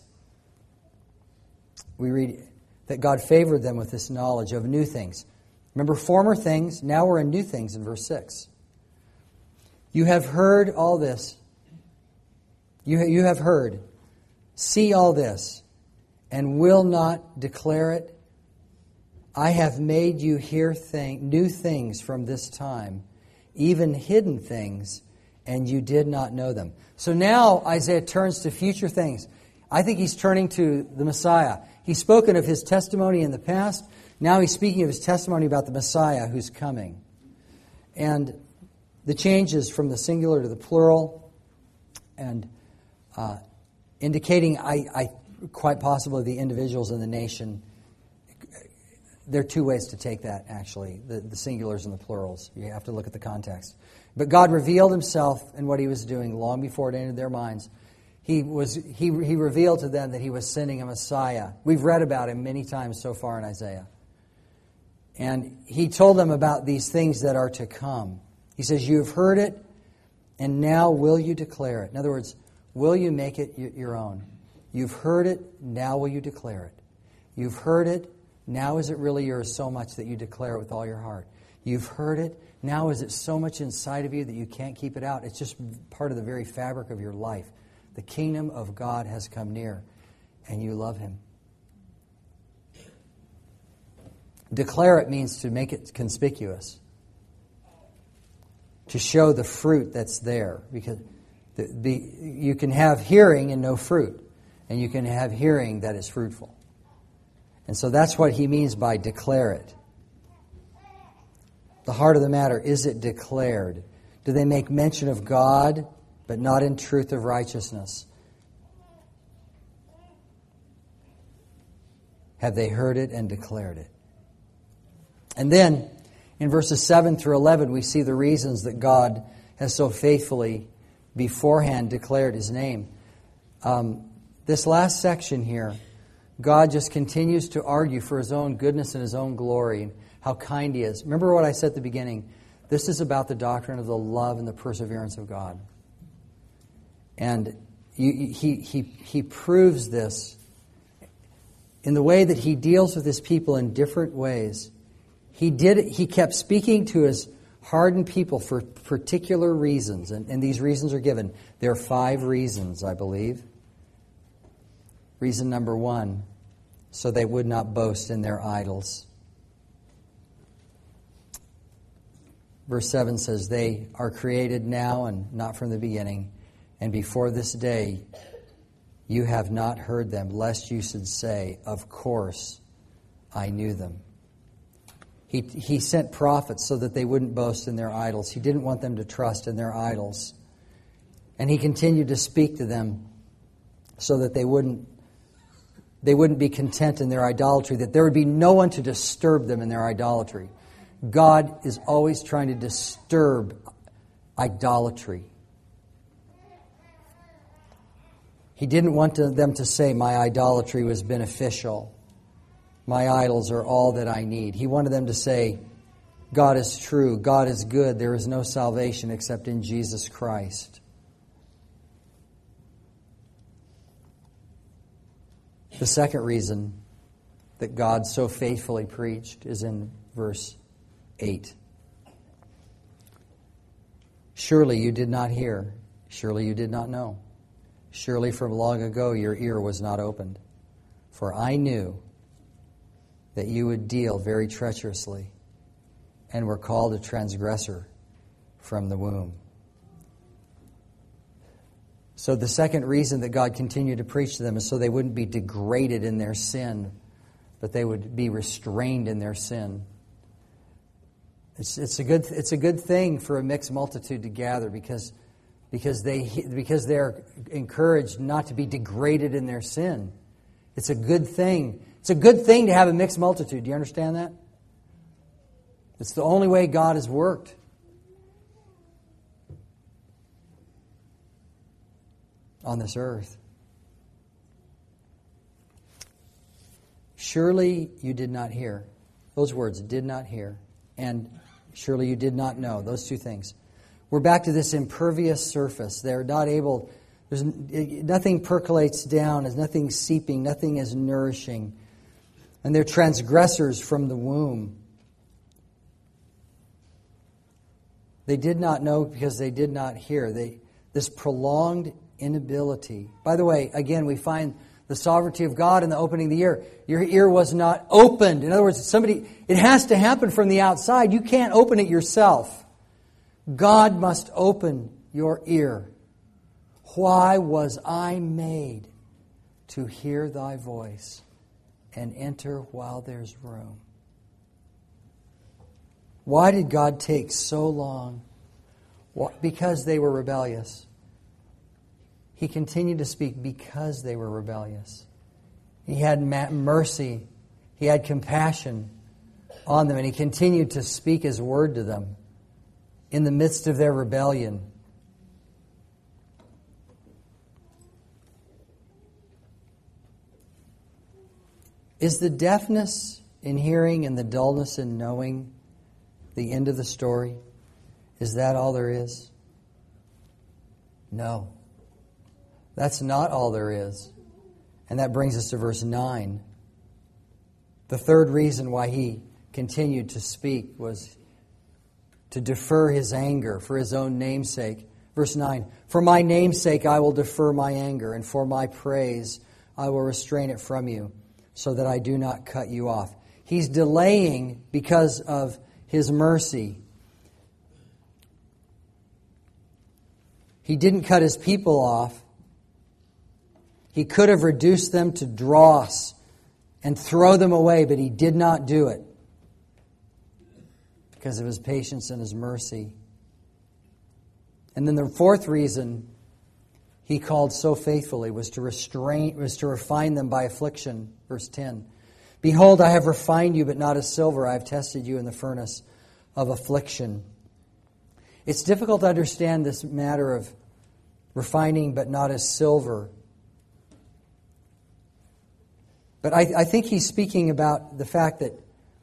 we read that God favored them with this knowledge of new things. Remember former things, now we're in new things in verse six. You have heard all this. You, you have heard. See all this, and will not declare it. I have made you hear thing, new things from this time, even hidden things, and you did not know them. So now Isaiah turns to future things. I think he's turning to the Messiah. He's spoken of his testimony in the past. Now he's speaking of his testimony about the Messiah who's coming. And the changes from the singular to the plural, and uh, indicating, I, I quite possibly, the individuals in the nation. There are two ways to take that, actually, the, the singulars and the plurals. You have to look at the context. But God revealed himself in what he was doing long before it entered their minds. He was he he revealed to them that he was sending a Messiah. We've read about him many times so far in Isaiah. And he told them about these things that are to come. He says, you have heard it, and now will you declare it? In other words, will you make it your own? You've heard it, now will you declare it? You've heard it, now is it really yours so much that you declare it with all your heart? You've heard it, now is it so much inside of you that you can't keep it out? It's just part of the very fabric of your life. The kingdom of God has come near, and you love him. Declare it means to make it conspicuous, to show the fruit that's there. Because the, the, you can have hearing and no fruit, and you can have hearing that is fruitful. And so that's what he means by declare it. The heart of the matter, is it declared? Do they make mention of God, but not in truth of righteousness? Have they heard it and declared it? And then, in verses seven through eleven, we see the reasons that God has so faithfully beforehand declared his name. Um, this last section here, God just continues to argue for his own goodness and his own glory and how kind he is. Remember what I said at the beginning. This is about the doctrine of the love and the perseverance of God. And you, he, he, he proves this in the way that he deals with his people in different ways. He did. He kept speaking to his hardened people for particular reasons, and, and these reasons are given. There are five reasons, I believe. Reason number one, so they would not boast in their idols. Verse seven says, they are created now and not from the beginning, and before this day you have not heard them, lest you should say, of course I knew them. He, he sent prophets so that they wouldn't boast in their idols. He didn't want them to trust in their idols. And he continued to speak to them so that they wouldn't, they wouldn't be content in their idolatry, that there would be no one to disturb them in their idolatry. God is always trying to disturb idolatry. He didn't want to, them to say, my idolatry was beneficial. My idols are all that I need. He wanted them to say, God is true, God is good, there is no salvation except in Jesus Christ. The second reason that God so faithfully preached is in verse eight. Surely you did not hear, surely you did not know. Surely from long ago your ear was not opened. For I knew that you would deal very treacherously and were called a transgressor from the womb. So the second reason that God continued to preach to them is so they wouldn't be degraded in their sin, but they would be restrained in their sin. It's, it's a good it's a good thing for a mixed multitude to gather because because they because they're encouraged not to be degraded in their sin. It's a good thing. It's a good thing to have a mixed multitude. Do you understand that? It's the only way God has worked. On this earth. Surely you did not hear. Those words, did not hear. And surely you did not know. Those two things. We're back to this impervious surface. They're not able, there's nothing percolates down, there's nothing seeping, nothing is nourishing. And they're transgressors from the womb. They did not know because they did not hear. They, this prolonged inability. By the way, again, we find the sovereignty of God in the opening of the ear. Your ear was not opened. In other words, somebody, it has to happen from the outside. You can't open it yourself. God must open your ear. Why was I made to hear thy voice and enter while there's room? Why did God take so long? Because they were rebellious. He continued to speak because they were rebellious. He had mercy. He had compassion on them, and He continued to speak His word to them in the midst of their rebellion. Is the deafness in hearing and the dullness in knowing the end of the story? Is that all there is? No. That's not all there is. And that brings us to verse nine. The third reason why He continued to speak was to defer His anger for His own name's sake. Verse nine, for my name's sake I will defer my anger, and for my praise I will restrain it from you, so that I do not cut you off. He's delaying because of His mercy. He didn't cut His people off. He could have reduced them to dross and throw them away, but He did not do it because of His patience and His mercy. And then the fourth reason He called so faithfully was to restrain, was to refine them by affliction. Verse ten. Behold, I have refined you, but not as silver. I have tested you in the furnace of affliction. It's difficult to understand this matter of refining, but not as silver. But I, I think he's speaking about the fact that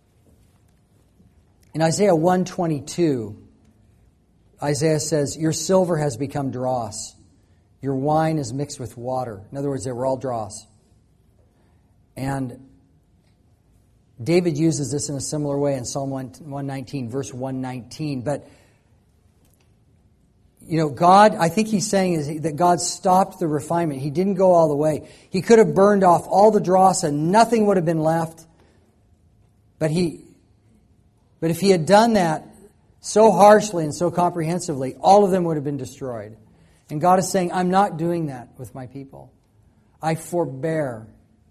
in Isaiah one twenty-two, Isaiah says, your silver has become dross. Your wine is mixed with water. In other words, they were all dross. And David uses this in a similar way in Psalm one nineteen, verse one nineteen. But, you know, God, I think he's saying is that God stopped the refinement. He didn't go all the way. He could have burned off all the dross and nothing would have been left. But he, but if he had done that so harshly and so comprehensively, all of them would have been destroyed. And God is saying, I'm not doing that with my people. I forbear.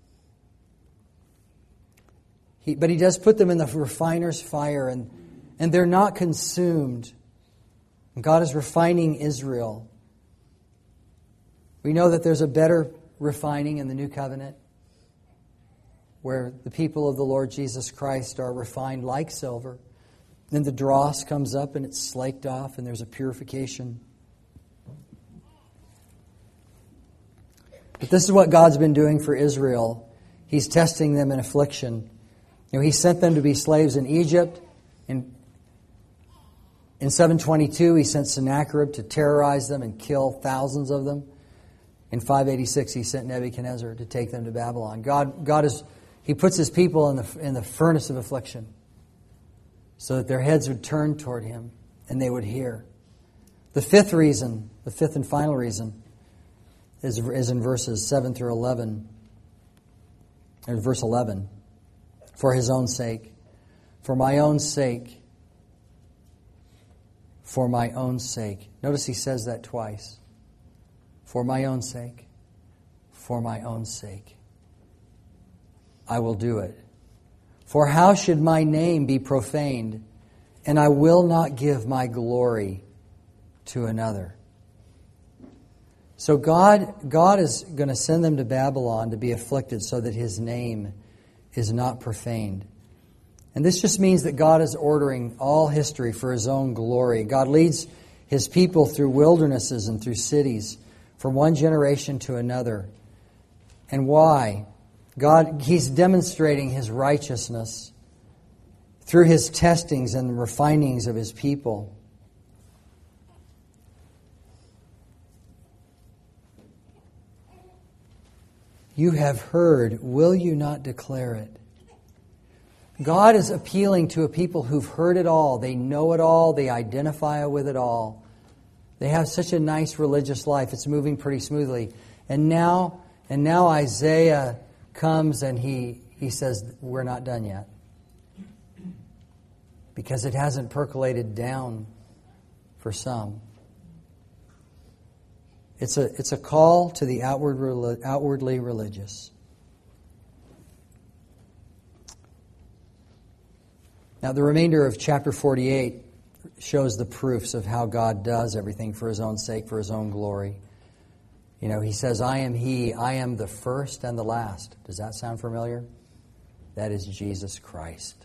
He, but He does put them in the refiner's fire, and, and they're not consumed. And God is refining Israel. We know that there's a better refining in the New Covenant, where the people of the Lord Jesus Christ are refined like silver. Then the dross comes up and it's slaked off, and there's a purification. But this is what God's been doing for Israel. He's testing them in affliction. You know, He sent them to be slaves in Egypt. In, in seven twenty-two, He sent Sennacherib to terrorize them and kill thousands of them. In five eighty-six, He sent Nebuchadnezzar to take them to Babylon. God, God is, He puts His people in the, in the furnace of affliction so that their heads would turn toward Him and they would hear. The fifth reason, the fifth and final reason, is, is in verses seven through eleven. Or verse eleven. For His own sake. For my own sake. For my own sake. Notice He says that twice. For my own sake. For my own sake. I will do it. For how should my name be profaned? And I will not give my glory to another. So God, God is going to send them to Babylon to be afflicted so that His name is not profaned. And this just means that God is ordering all history for His own glory. God leads His people through wildernesses and through cities from one generation to another. And why? God, He's demonstrating His righteousness through His testings and refinings of His people. You have heard, will you not declare it? God is appealing to a people who've heard it all. They know it all. They identify with it all. They have such a nice religious life. It's moving pretty smoothly. And now And now Isaiah comes and he, he says, we're not done yet. Because it hasn't percolated down for some. It's a, it's a call to the outward, outwardly religious. Now, the remainder of chapter forty-eight shows the proofs of how God does everything for His own sake, for His own glory. You know, He says, I am He, I am the first and the last. Does that sound familiar? That is Jesus Christ.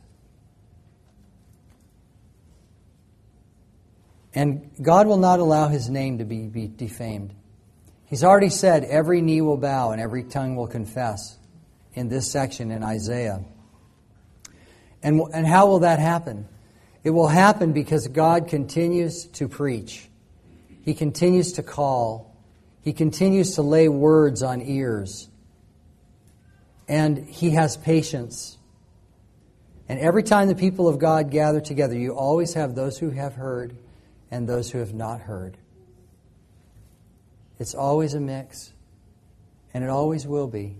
And God will not allow His name to be, be defamed. He's already said every knee will bow and every tongue will confess in this section in Isaiah. And, and how will that happen? It will happen because God continues to preach. He continues to call. He continues to lay words on ears. And He has patience. And every time the people of God gather together, you always have those who have heard and those who have not heard. It's always a mix. And it always will be.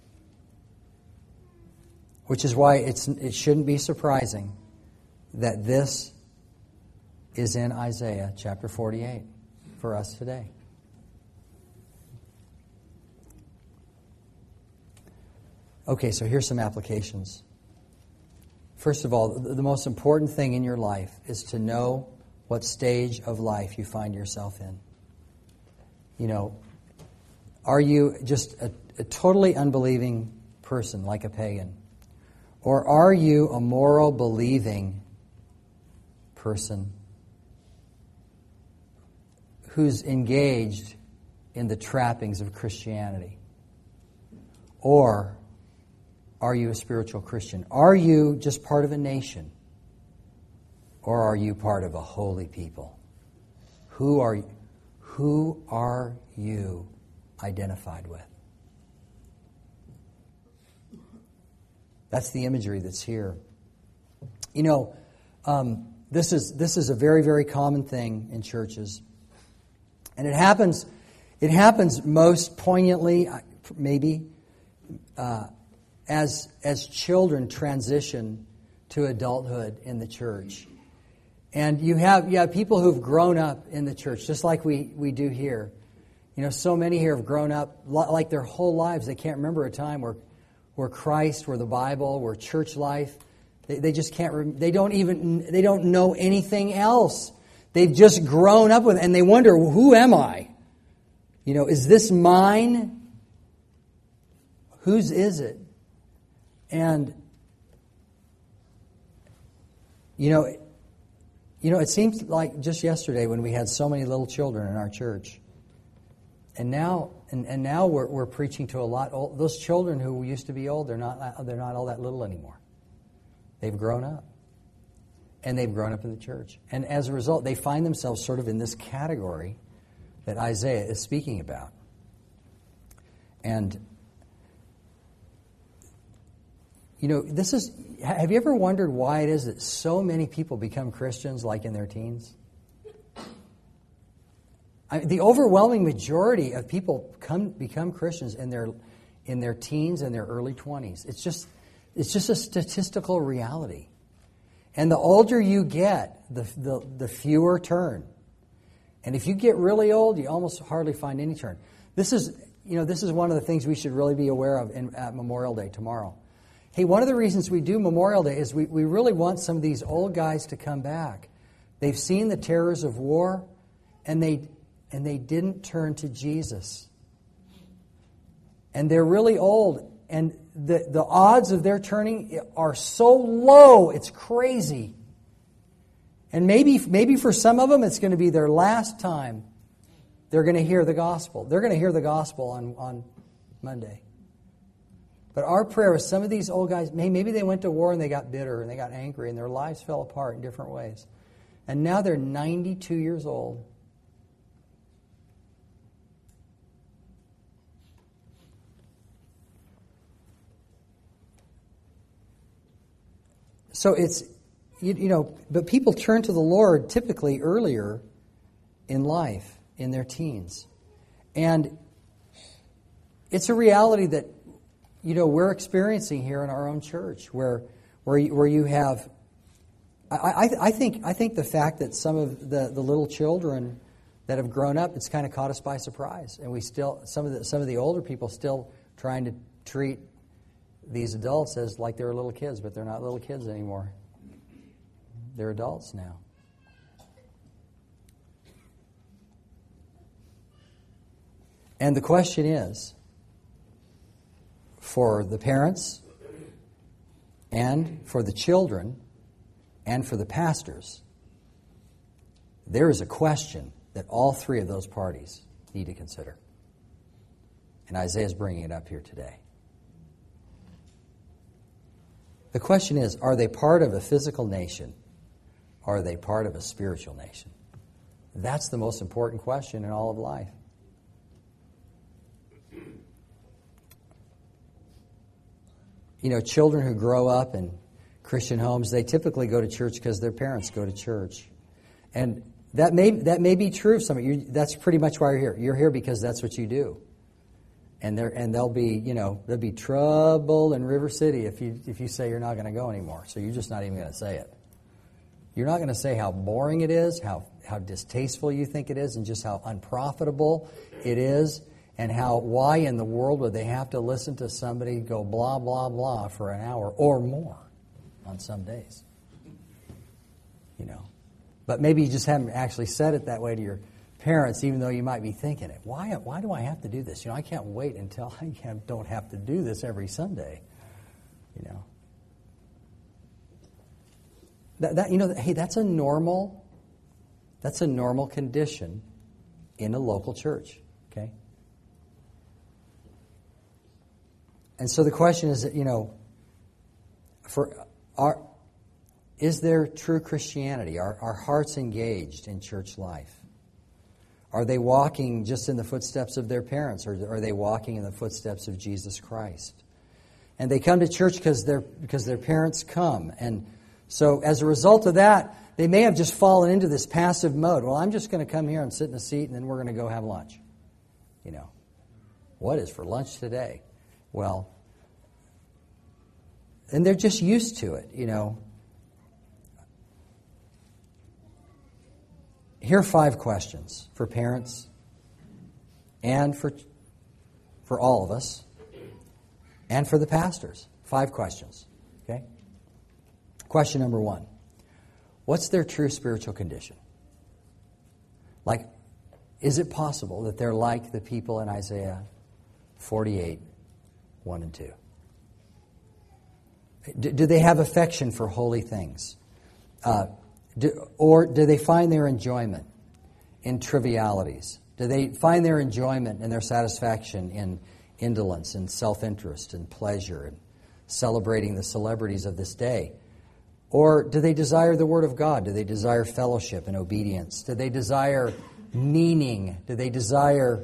Which is why it's, it shouldn't be surprising that this is in Isaiah chapter forty-eight for us today. Okay, so here's some applications. First of all, the most important thing in your life is to know what stage of life you find yourself in. You know, are you just a, a totally unbelieving person like a pagan? Or are you a moral, believing person who's engaged in the trappings of Christianity? Or are you a spiritual Christian? Are you just part of a nation? Or are you part of a holy people? Who are you, who are you identified with? That's the imagery that's here. You know, um, this is this is a very, very common thing in churches. And it happens it happens most poignantly, maybe, uh, as as children transition to adulthood in the church. And you have you have people who've grown up in the church, just like we, we do here. You know, so many here have grown up like their whole lives. They can't remember a time where where Christ, where the Bible, where church life, they, they just can't, they don't even, they don't know anything else. They've just grown up with it, and they wonder, who am I? You know, is this mine? Whose is it? And, you know, you know, it seems like just yesterday when we had so many little children in our church. And now, and, and now we're, we're preaching to a lot old, those children who used to be old. They're not they're not all that little anymore. They've grown up, and they've grown up in the church. And as a result, they find themselves sort of in this category that Isaiah is speaking about. And you know, this is. Have you ever wondered why it is that so many people become Christians, like in their teens? I, the overwhelming majority of people come become Christians in their in their teens and their early twenties. It's just it's just a statistical reality. And the older you get, the, the the fewer turn. And if you get really old, you almost hardly find any turn. This is you know this is one of the things we should really be aware of in, at Memorial Day tomorrow. Hey, one of the reasons we do Memorial Day is we, we really want some of these old guys to come back. They've seen the terrors of war, and they And they didn't turn to Jesus. And they're really old. And the, the odds of their turning are so low, it's crazy. And maybe, maybe for some of them, it's going to be their last time they're going to hear the gospel. They're going to hear the gospel on, on Monday. But our prayer is some of these old guys, maybe they went to war and they got bitter and they got angry and their lives fell apart in different ways. And now they're ninety-two years old. So it's, you, you know, but people turn to the Lord typically earlier in life, in their teens. And it's a reality that, you know, we're experiencing here in our own church, where where you, where you have. I, I, I think I think the fact that some of the, the little children that have grown up, it's kind of caught us by surprise, and we still some of the some of the older people still trying to treat these adults as like they're little kids, but they're not little kids anymore. They're adults now. And the question is, for the parents and for the children and for the pastors, there is a question that all three of those parties need to consider. And Isaiah's bringing it up here today. The question is, are they part of a physical nation? Or are they part of a spiritual nation? That's the most important question in all of life. You know, children who grow up in Christian homes, they typically go to church because their parents go to church. And that may that may be true of some of you. That's pretty much why you're here. You're here because that's what you do. And there and there'll be, you know, there'll be trouble in River City if you if you say you're not going to go anymore. So you're just not even going to say it. You're not going to say how boring it is, how how distasteful you think it is, and just how unprofitable it is. And how, why in the world would they have to listen to somebody go blah, blah, blah for an hour or more on some days? You know. But maybe you just haven't actually said it that way to your parents, even though you might be thinking it. Why Why do I have to do this? You know, I can't wait until I have, don't have to do this every Sunday. You know. That, that you know, hey, that's a normal, that's a normal condition in a local church. Okay? And so the question is, you know, for our, is there true Christianity? Are our hearts engaged in church life? Are they walking just in the footsteps of their parents, or are they walking in the footsteps of Jesus Christ? And they come to church because their because their parents come, and so as a result of that, they may have just fallen into this passive mode. Well, I'm just going to come here and sit in a seat, and then we're going to go have lunch. You know, what is for lunch today? Well, and they're just used to it, you know. Here are five questions for parents and for for all of us and for the pastors. Five questions, okay? Question number one. What's their true spiritual condition? Like, is it possible that they're like the people in Isaiah forty-eight, one and two? Do, do they have affection for holy things? Uh, do, or do they find their enjoyment in trivialities? Do they find their enjoyment and their satisfaction in indolence and self-interest and pleasure and celebrating the celebrities of this day? Or do they desire the Word of God? Do they desire fellowship and obedience? Do they desire meaning? Do they desire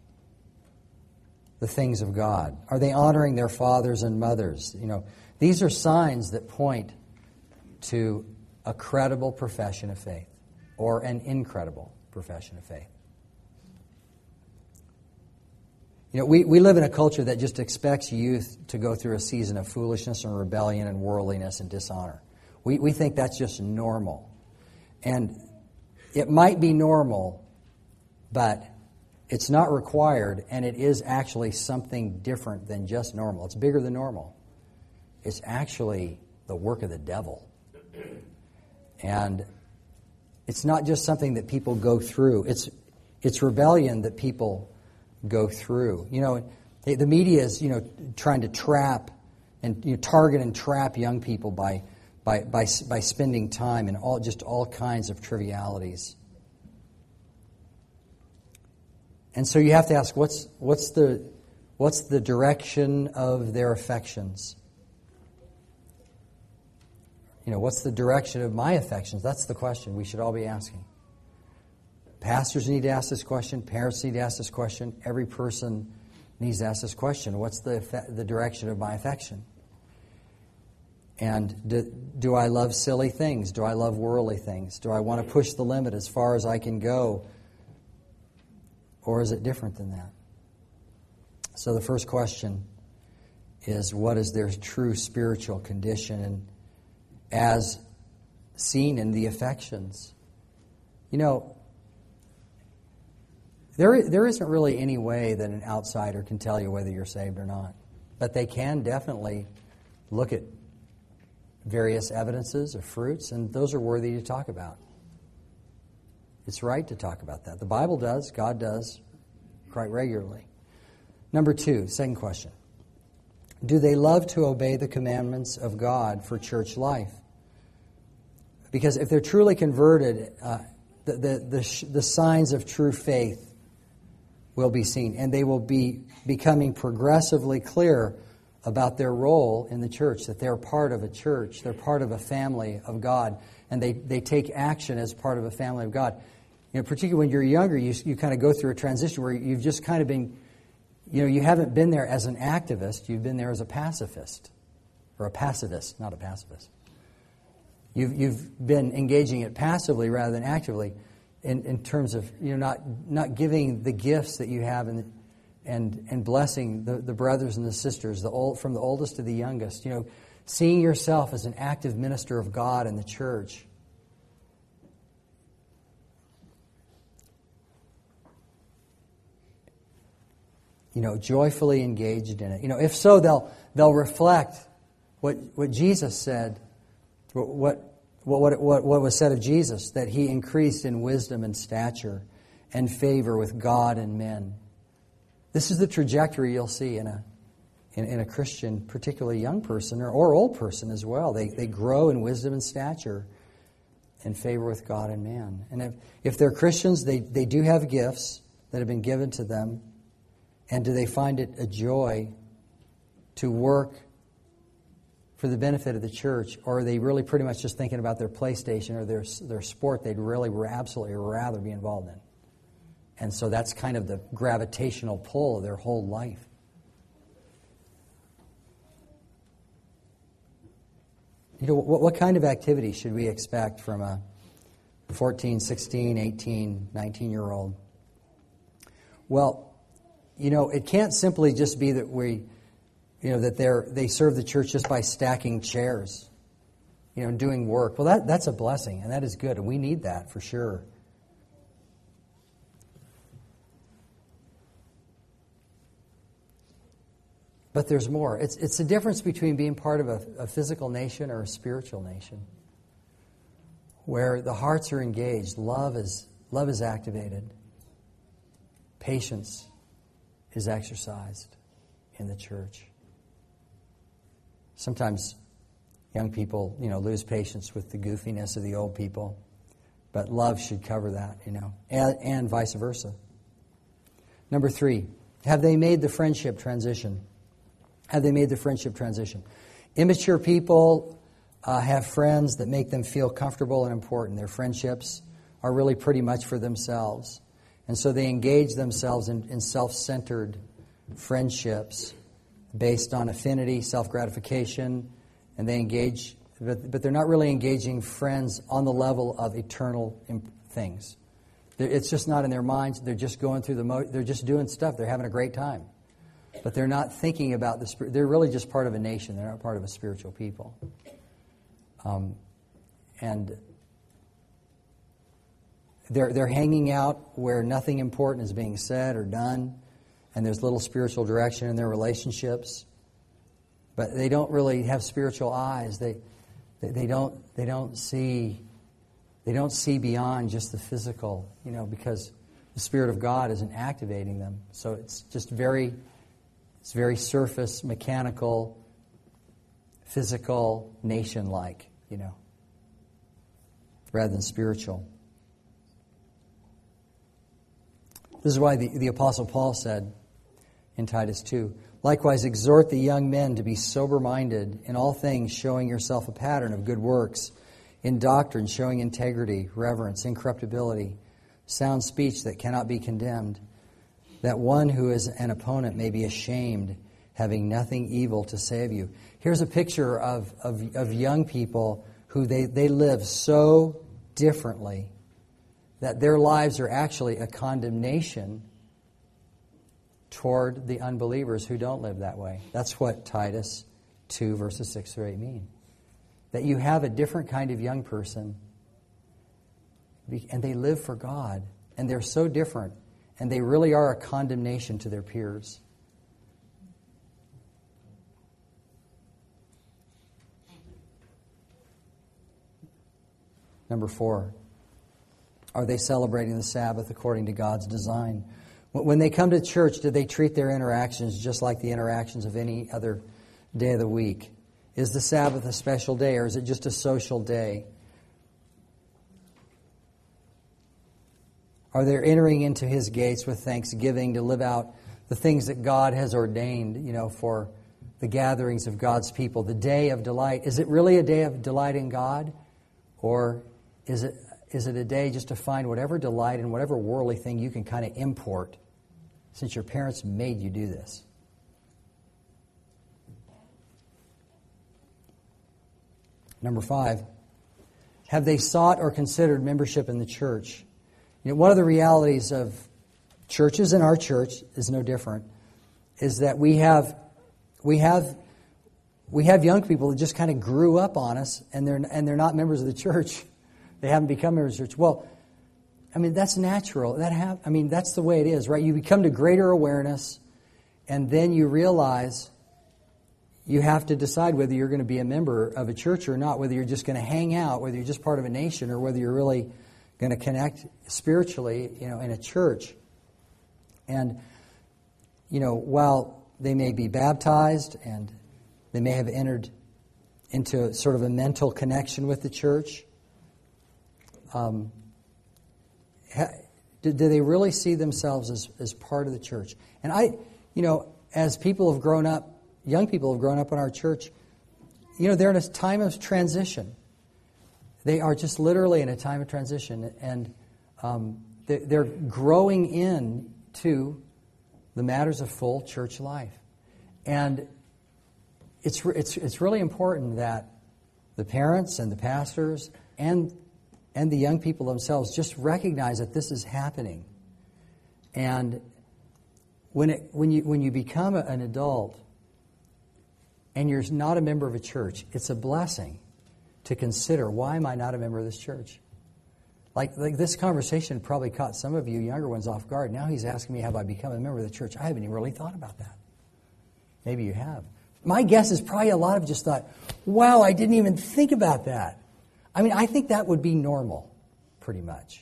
the things of God? Are they honoring their fathers and mothers? You know, these are signs that point to a credible profession of faith or an incredible profession of faith. You know, we, we live in a culture that just expects youth to go through a season of foolishness and rebellion and worldliness and dishonor. We we think that's just normal. And it might be normal, but it's not required, and it is actually something different than just normal. It's bigger than normal. It's actually the work of the devil. And it's not just something that people go through. It's it's rebellion that people go through. You know, the media is, you know, trying to trap and you know, target and trap young people by by by by spending time in all just all kinds of trivialities. And so you have to ask, what's what's the what's the direction of their affections? You know, what's the direction of my affections? That's the question we should all be asking. Pastors need to ask this question. Parents need to ask this question. Every person needs to ask this question. What's the the direction of my affection? And do, do I love silly things? Do I love worldly things? Do I want to push the limit as far as I can go? Or is it different than that? So the first question is, what is their true spiritual condition, and as seen in the affections? You know, there there isn't really any way that an outsider can tell you whether you're saved or not. But they can definitely look at various evidences of fruits, and those are worthy to talk about. It's right to talk about that. The Bible does, God does, quite regularly. Number two, second question. Do they love to obey the commandments of God for church life? Because if they're truly converted, uh, the, the, the, sh- the signs of true faith will be seen, and they will be becoming progressively clear about their role in the church, that they're part of a church, they're part of a family of God, and they, they take action as part of a family of God. You know, particularly when you're younger, you, you kind of go through a transition where you've just kind of been, you know, you haven't been there as an activist, you've been there as a pacifist, or a pacifist, not a pacifist. You've, you've been engaging it passively rather than actively in, in terms of, you know, not, not giving the gifts that you have and and and blessing the, the brothers and the sisters, the old, from the oldest to the youngest, you know, seeing yourself as an active minister of God in the church. You know, joyfully engaged in it. You know, if so, they'll they'll reflect what what Jesus said, what what what what was said of Jesus, that he increased in wisdom and stature and favor with God and men. This is the trajectory you'll see in a in, in a Christian, particularly young person or, or old person as well. They they grow in wisdom and stature and favor with God and man. And if, if they're Christians, they, they do have gifts that have been given to them. And do they find it a joy to work for the benefit of the church? Or are they really pretty much just thinking about their PlayStation or their their sport they'd really absolutely rather be involved in? And so that's kind of the gravitational pull of their whole life. You know, what, what kind of activity should we expect from a fourteen, sixteen, eighteen, nineteen-year-old? Well, you know, it can't simply just be that we, you know, that they're they serve the church just by stacking chairs, you know, doing work. Well, that that's a blessing, and that is good, and we need that for sure. But there's more. It's it's the difference between being part of a, a physical nation or a spiritual nation, where the hearts are engaged, love is love is activated, patience is exercised in the church. Sometimes young people, you know, lose patience with the goofiness of the old people, but love should cover that, you know, and, and vice versa. Number three, have they made the friendship transition? Have they made the friendship transition? Immature people uh, have friends that make them feel comfortable and important. Their friendships are really pretty much for themselves. And so they engage themselves in, in self-centered friendships based on affinity, self-gratification, and they engage, but, but they're not really engaging friends on the level of eternal imp- things. They're, it's just not in their minds. They're just going through the, mo- they're just doing stuff. They're having a great time. But they're not thinking about the spirit. They're really just part of a nation. They're not part of a spiritual people. Um, and they're they're hanging out where nothing important is being said or done, and there's little spiritual direction in their relationships. But they don't really have spiritual eyes. They they, they don't they don't see they don't see beyond just the physical, you know, because the Spirit of God isn't activating them. So it's just very It's very surface, mechanical, physical, nation-like, you know, rather than spiritual. This is why the, the Apostle Paul said in Titus two, likewise exhort the young men to be sober-minded, in all things showing yourself a pattern of good works, in doctrine showing integrity, reverence, incorruptibility, sound speech that cannot be condemned, that one who is an opponent may be ashamed, having nothing evil to say of you. Here's a picture of, of, of young people who they, they live so differently that their lives are actually a condemnation toward the unbelievers who don't live that way. That's what Titus two, verses six through eight mean. That you have a different kind of young person, and they live for God, and they're so different, and they really are a condemnation to their peers. Number four, are they celebrating the Sabbath according to God's design? When they come to church, do they treat their interactions just like the interactions of any other day of the week? Is the Sabbath a special day, or is it just a social day? Are they entering into His gates with thanksgiving to live out the things that God has ordained, you know, for the gatherings of God's people, the day of delight? Is it really a day of delight in God, or is it is it a day just to find whatever delight in whatever worldly thing you can kind of import, since your parents made you do this? Number five, have they sought or considered membership in the church? You know, one of the realities of churches, and our church is no different, is that we have we have we have young people that just kind of grew up on us, and they're and they're not members of the church. They haven't become members of the church. Well, I mean, that's natural. That have I mean, that's the way it is, right? You become to greater awareness, and then you realize you have to decide whether you're going to be a member of a church or not, whether you're just going to hang out, whether you're just part of a nation, or whether you're really going to connect spiritually, you know, in a church. And, you know, while they may be baptized and they may have entered into sort of a mental connection with the church, um, ha, do, do they really see themselves as, as part of the church? And I, you know, as people have grown up, young people have grown up in our church, you know, they're in a time of transition. They are just literally in a time of transition, and um, they're, they're growing into the matters of full church life. And it's it's it's really important that the parents and the pastors and and the young people themselves just recognize that this is happening. And when it when you when you become an adult and you're not a member of a church, it's a blessing to consider, why am I not a member of this church? Like, like this conversation probably caught some of you younger ones off guard. Now he's asking me, have I become a member of the church? I haven't even really thought about that. Maybe you have. My guess is probably a lot of you just thought, wow, I didn't even think about that. I mean, I think that would be normal, pretty much.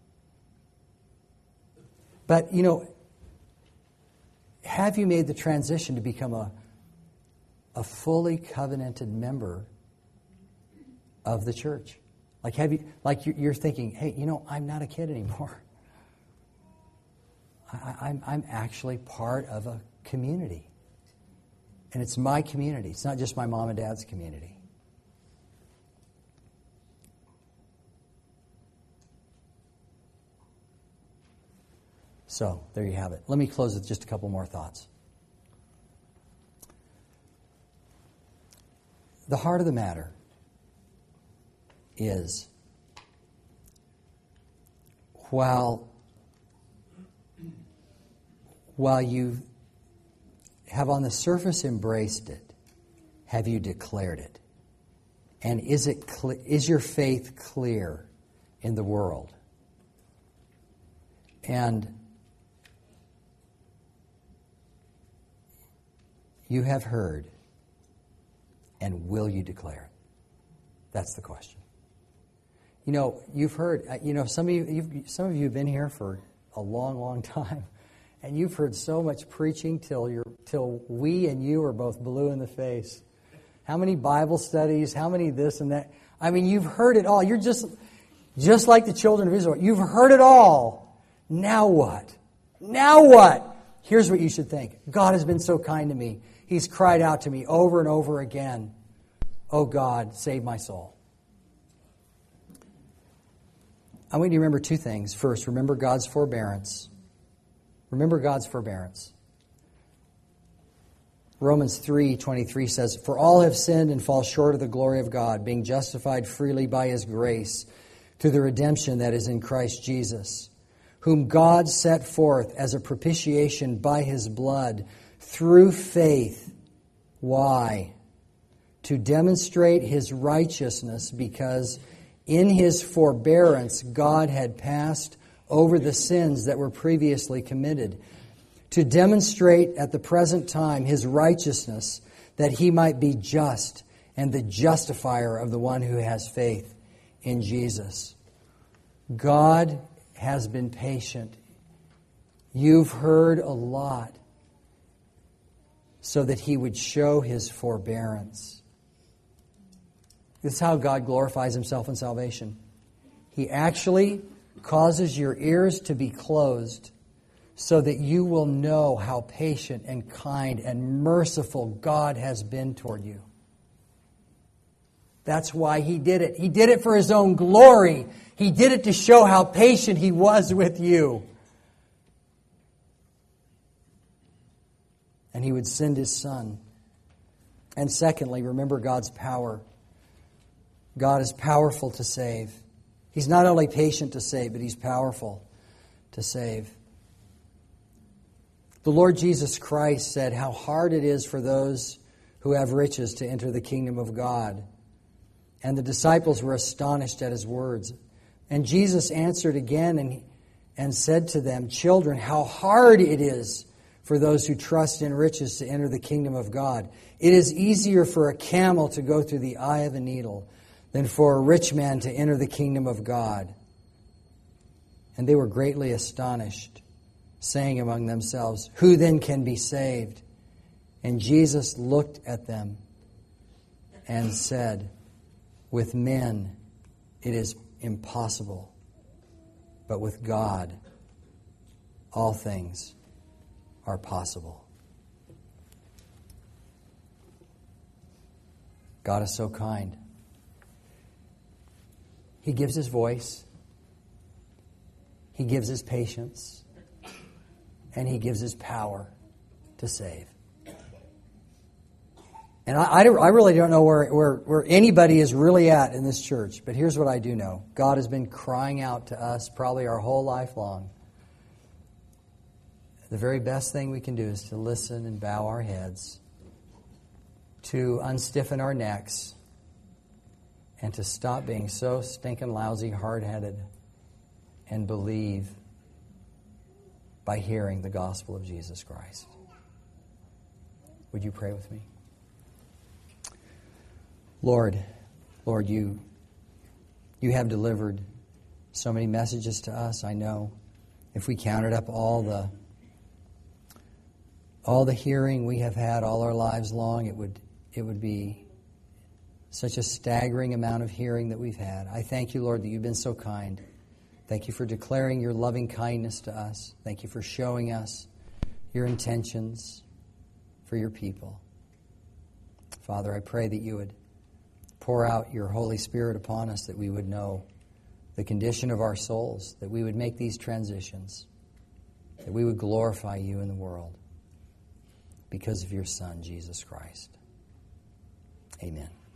But, you know, have you made the transition to become a, a fully covenanted member of the church? Like, have you? Like you're thinking, hey, you know, I'm not a kid anymore. I, I'm I'm actually part of a community, and it's my community. It's not just my mom and dad's community. So there you have it. Let me close with just a couple more thoughts. The heart of the matter is, while, while you have on the surface embraced it, have you declared it? And is it cle- is your faith clear in the world? And you have heard, and will you declare it? That's the question. You know, you've heard, you know, some of you, you've, some of you have been here for a long, long time, and you've heard so much preaching till you're, till we and you are both blue in the face. How many Bible studies? How many this and that? I mean, you've heard it all. You're just, just like the children of Israel. You've heard it all. Now what? Now what? Here's what you should think. God has been so kind to me. He's cried out to me over and over again. Oh God, save my soul. I want you to remember two things. First, remember God's forbearance. Remember God's forbearance. Romans three twenty-three says, "For all have sinned and fall short of the glory of God, being justified freely by His grace through the redemption that is in Christ Jesus, whom God set forth as a propitiation by his blood through faith. Why? To demonstrate his righteousness, because in his forbearance God had passed over the sins that were previously committed, to demonstrate at the present time his righteousness, that he might be just and the justifier of the one who has faith in Jesus. God has been patient. You've heard a lot so that he would show his forbearance. This is how God glorifies himself in salvation. He actually causes your ears to be closed so that you will know how patient and kind and merciful God has been toward you. That's why he did it. He did it for his own glory. He did it to show how patient he was with you. And he would send his Son. And secondly, remember God's power. God is powerful to save. He's not only patient to save, but he's powerful to save. The Lord Jesus Christ said how hard it is for those who have riches to enter the kingdom of God. And the disciples were astonished at his words. And Jesus answered again and, and said to them, "Children, how hard it is for those who trust in riches to enter the kingdom of God. It is easier for a camel to go through the eye of a needle than for a rich man to enter the kingdom of God." And they were greatly astonished, saying among themselves, "Who then can be saved?" And Jesus looked at them and said, "With men it is impossible, but with God all things are possible." God is so kind. He gives his voice, he gives his patience, and he gives his power to save. And I, I, I really don't know where, where, where anybody is really at in this church, but here's what I do know. God has been crying out to us probably our whole life long. The very best thing we can do is to listen and bow our heads, to unstiffen our necks, and to stop being so stinking lousy, hard-headed, and believe by hearing the gospel of Jesus Christ. Would you pray with me? Lord, Lord, you, you have delivered so many messages to us. I know if we counted up all the all the hearing we have had all our lives long, it would it would be such a staggering amount of hearing that we've had. I thank you, Lord, that you've been so kind. Thank you for declaring your loving kindness to us. Thank you for showing us your intentions for your people. Father, I pray that you would pour out your Holy Spirit upon us, that we would know the condition of our souls, that we would make these transitions, that we would glorify you in the world because of your Son, Jesus Christ. Amen.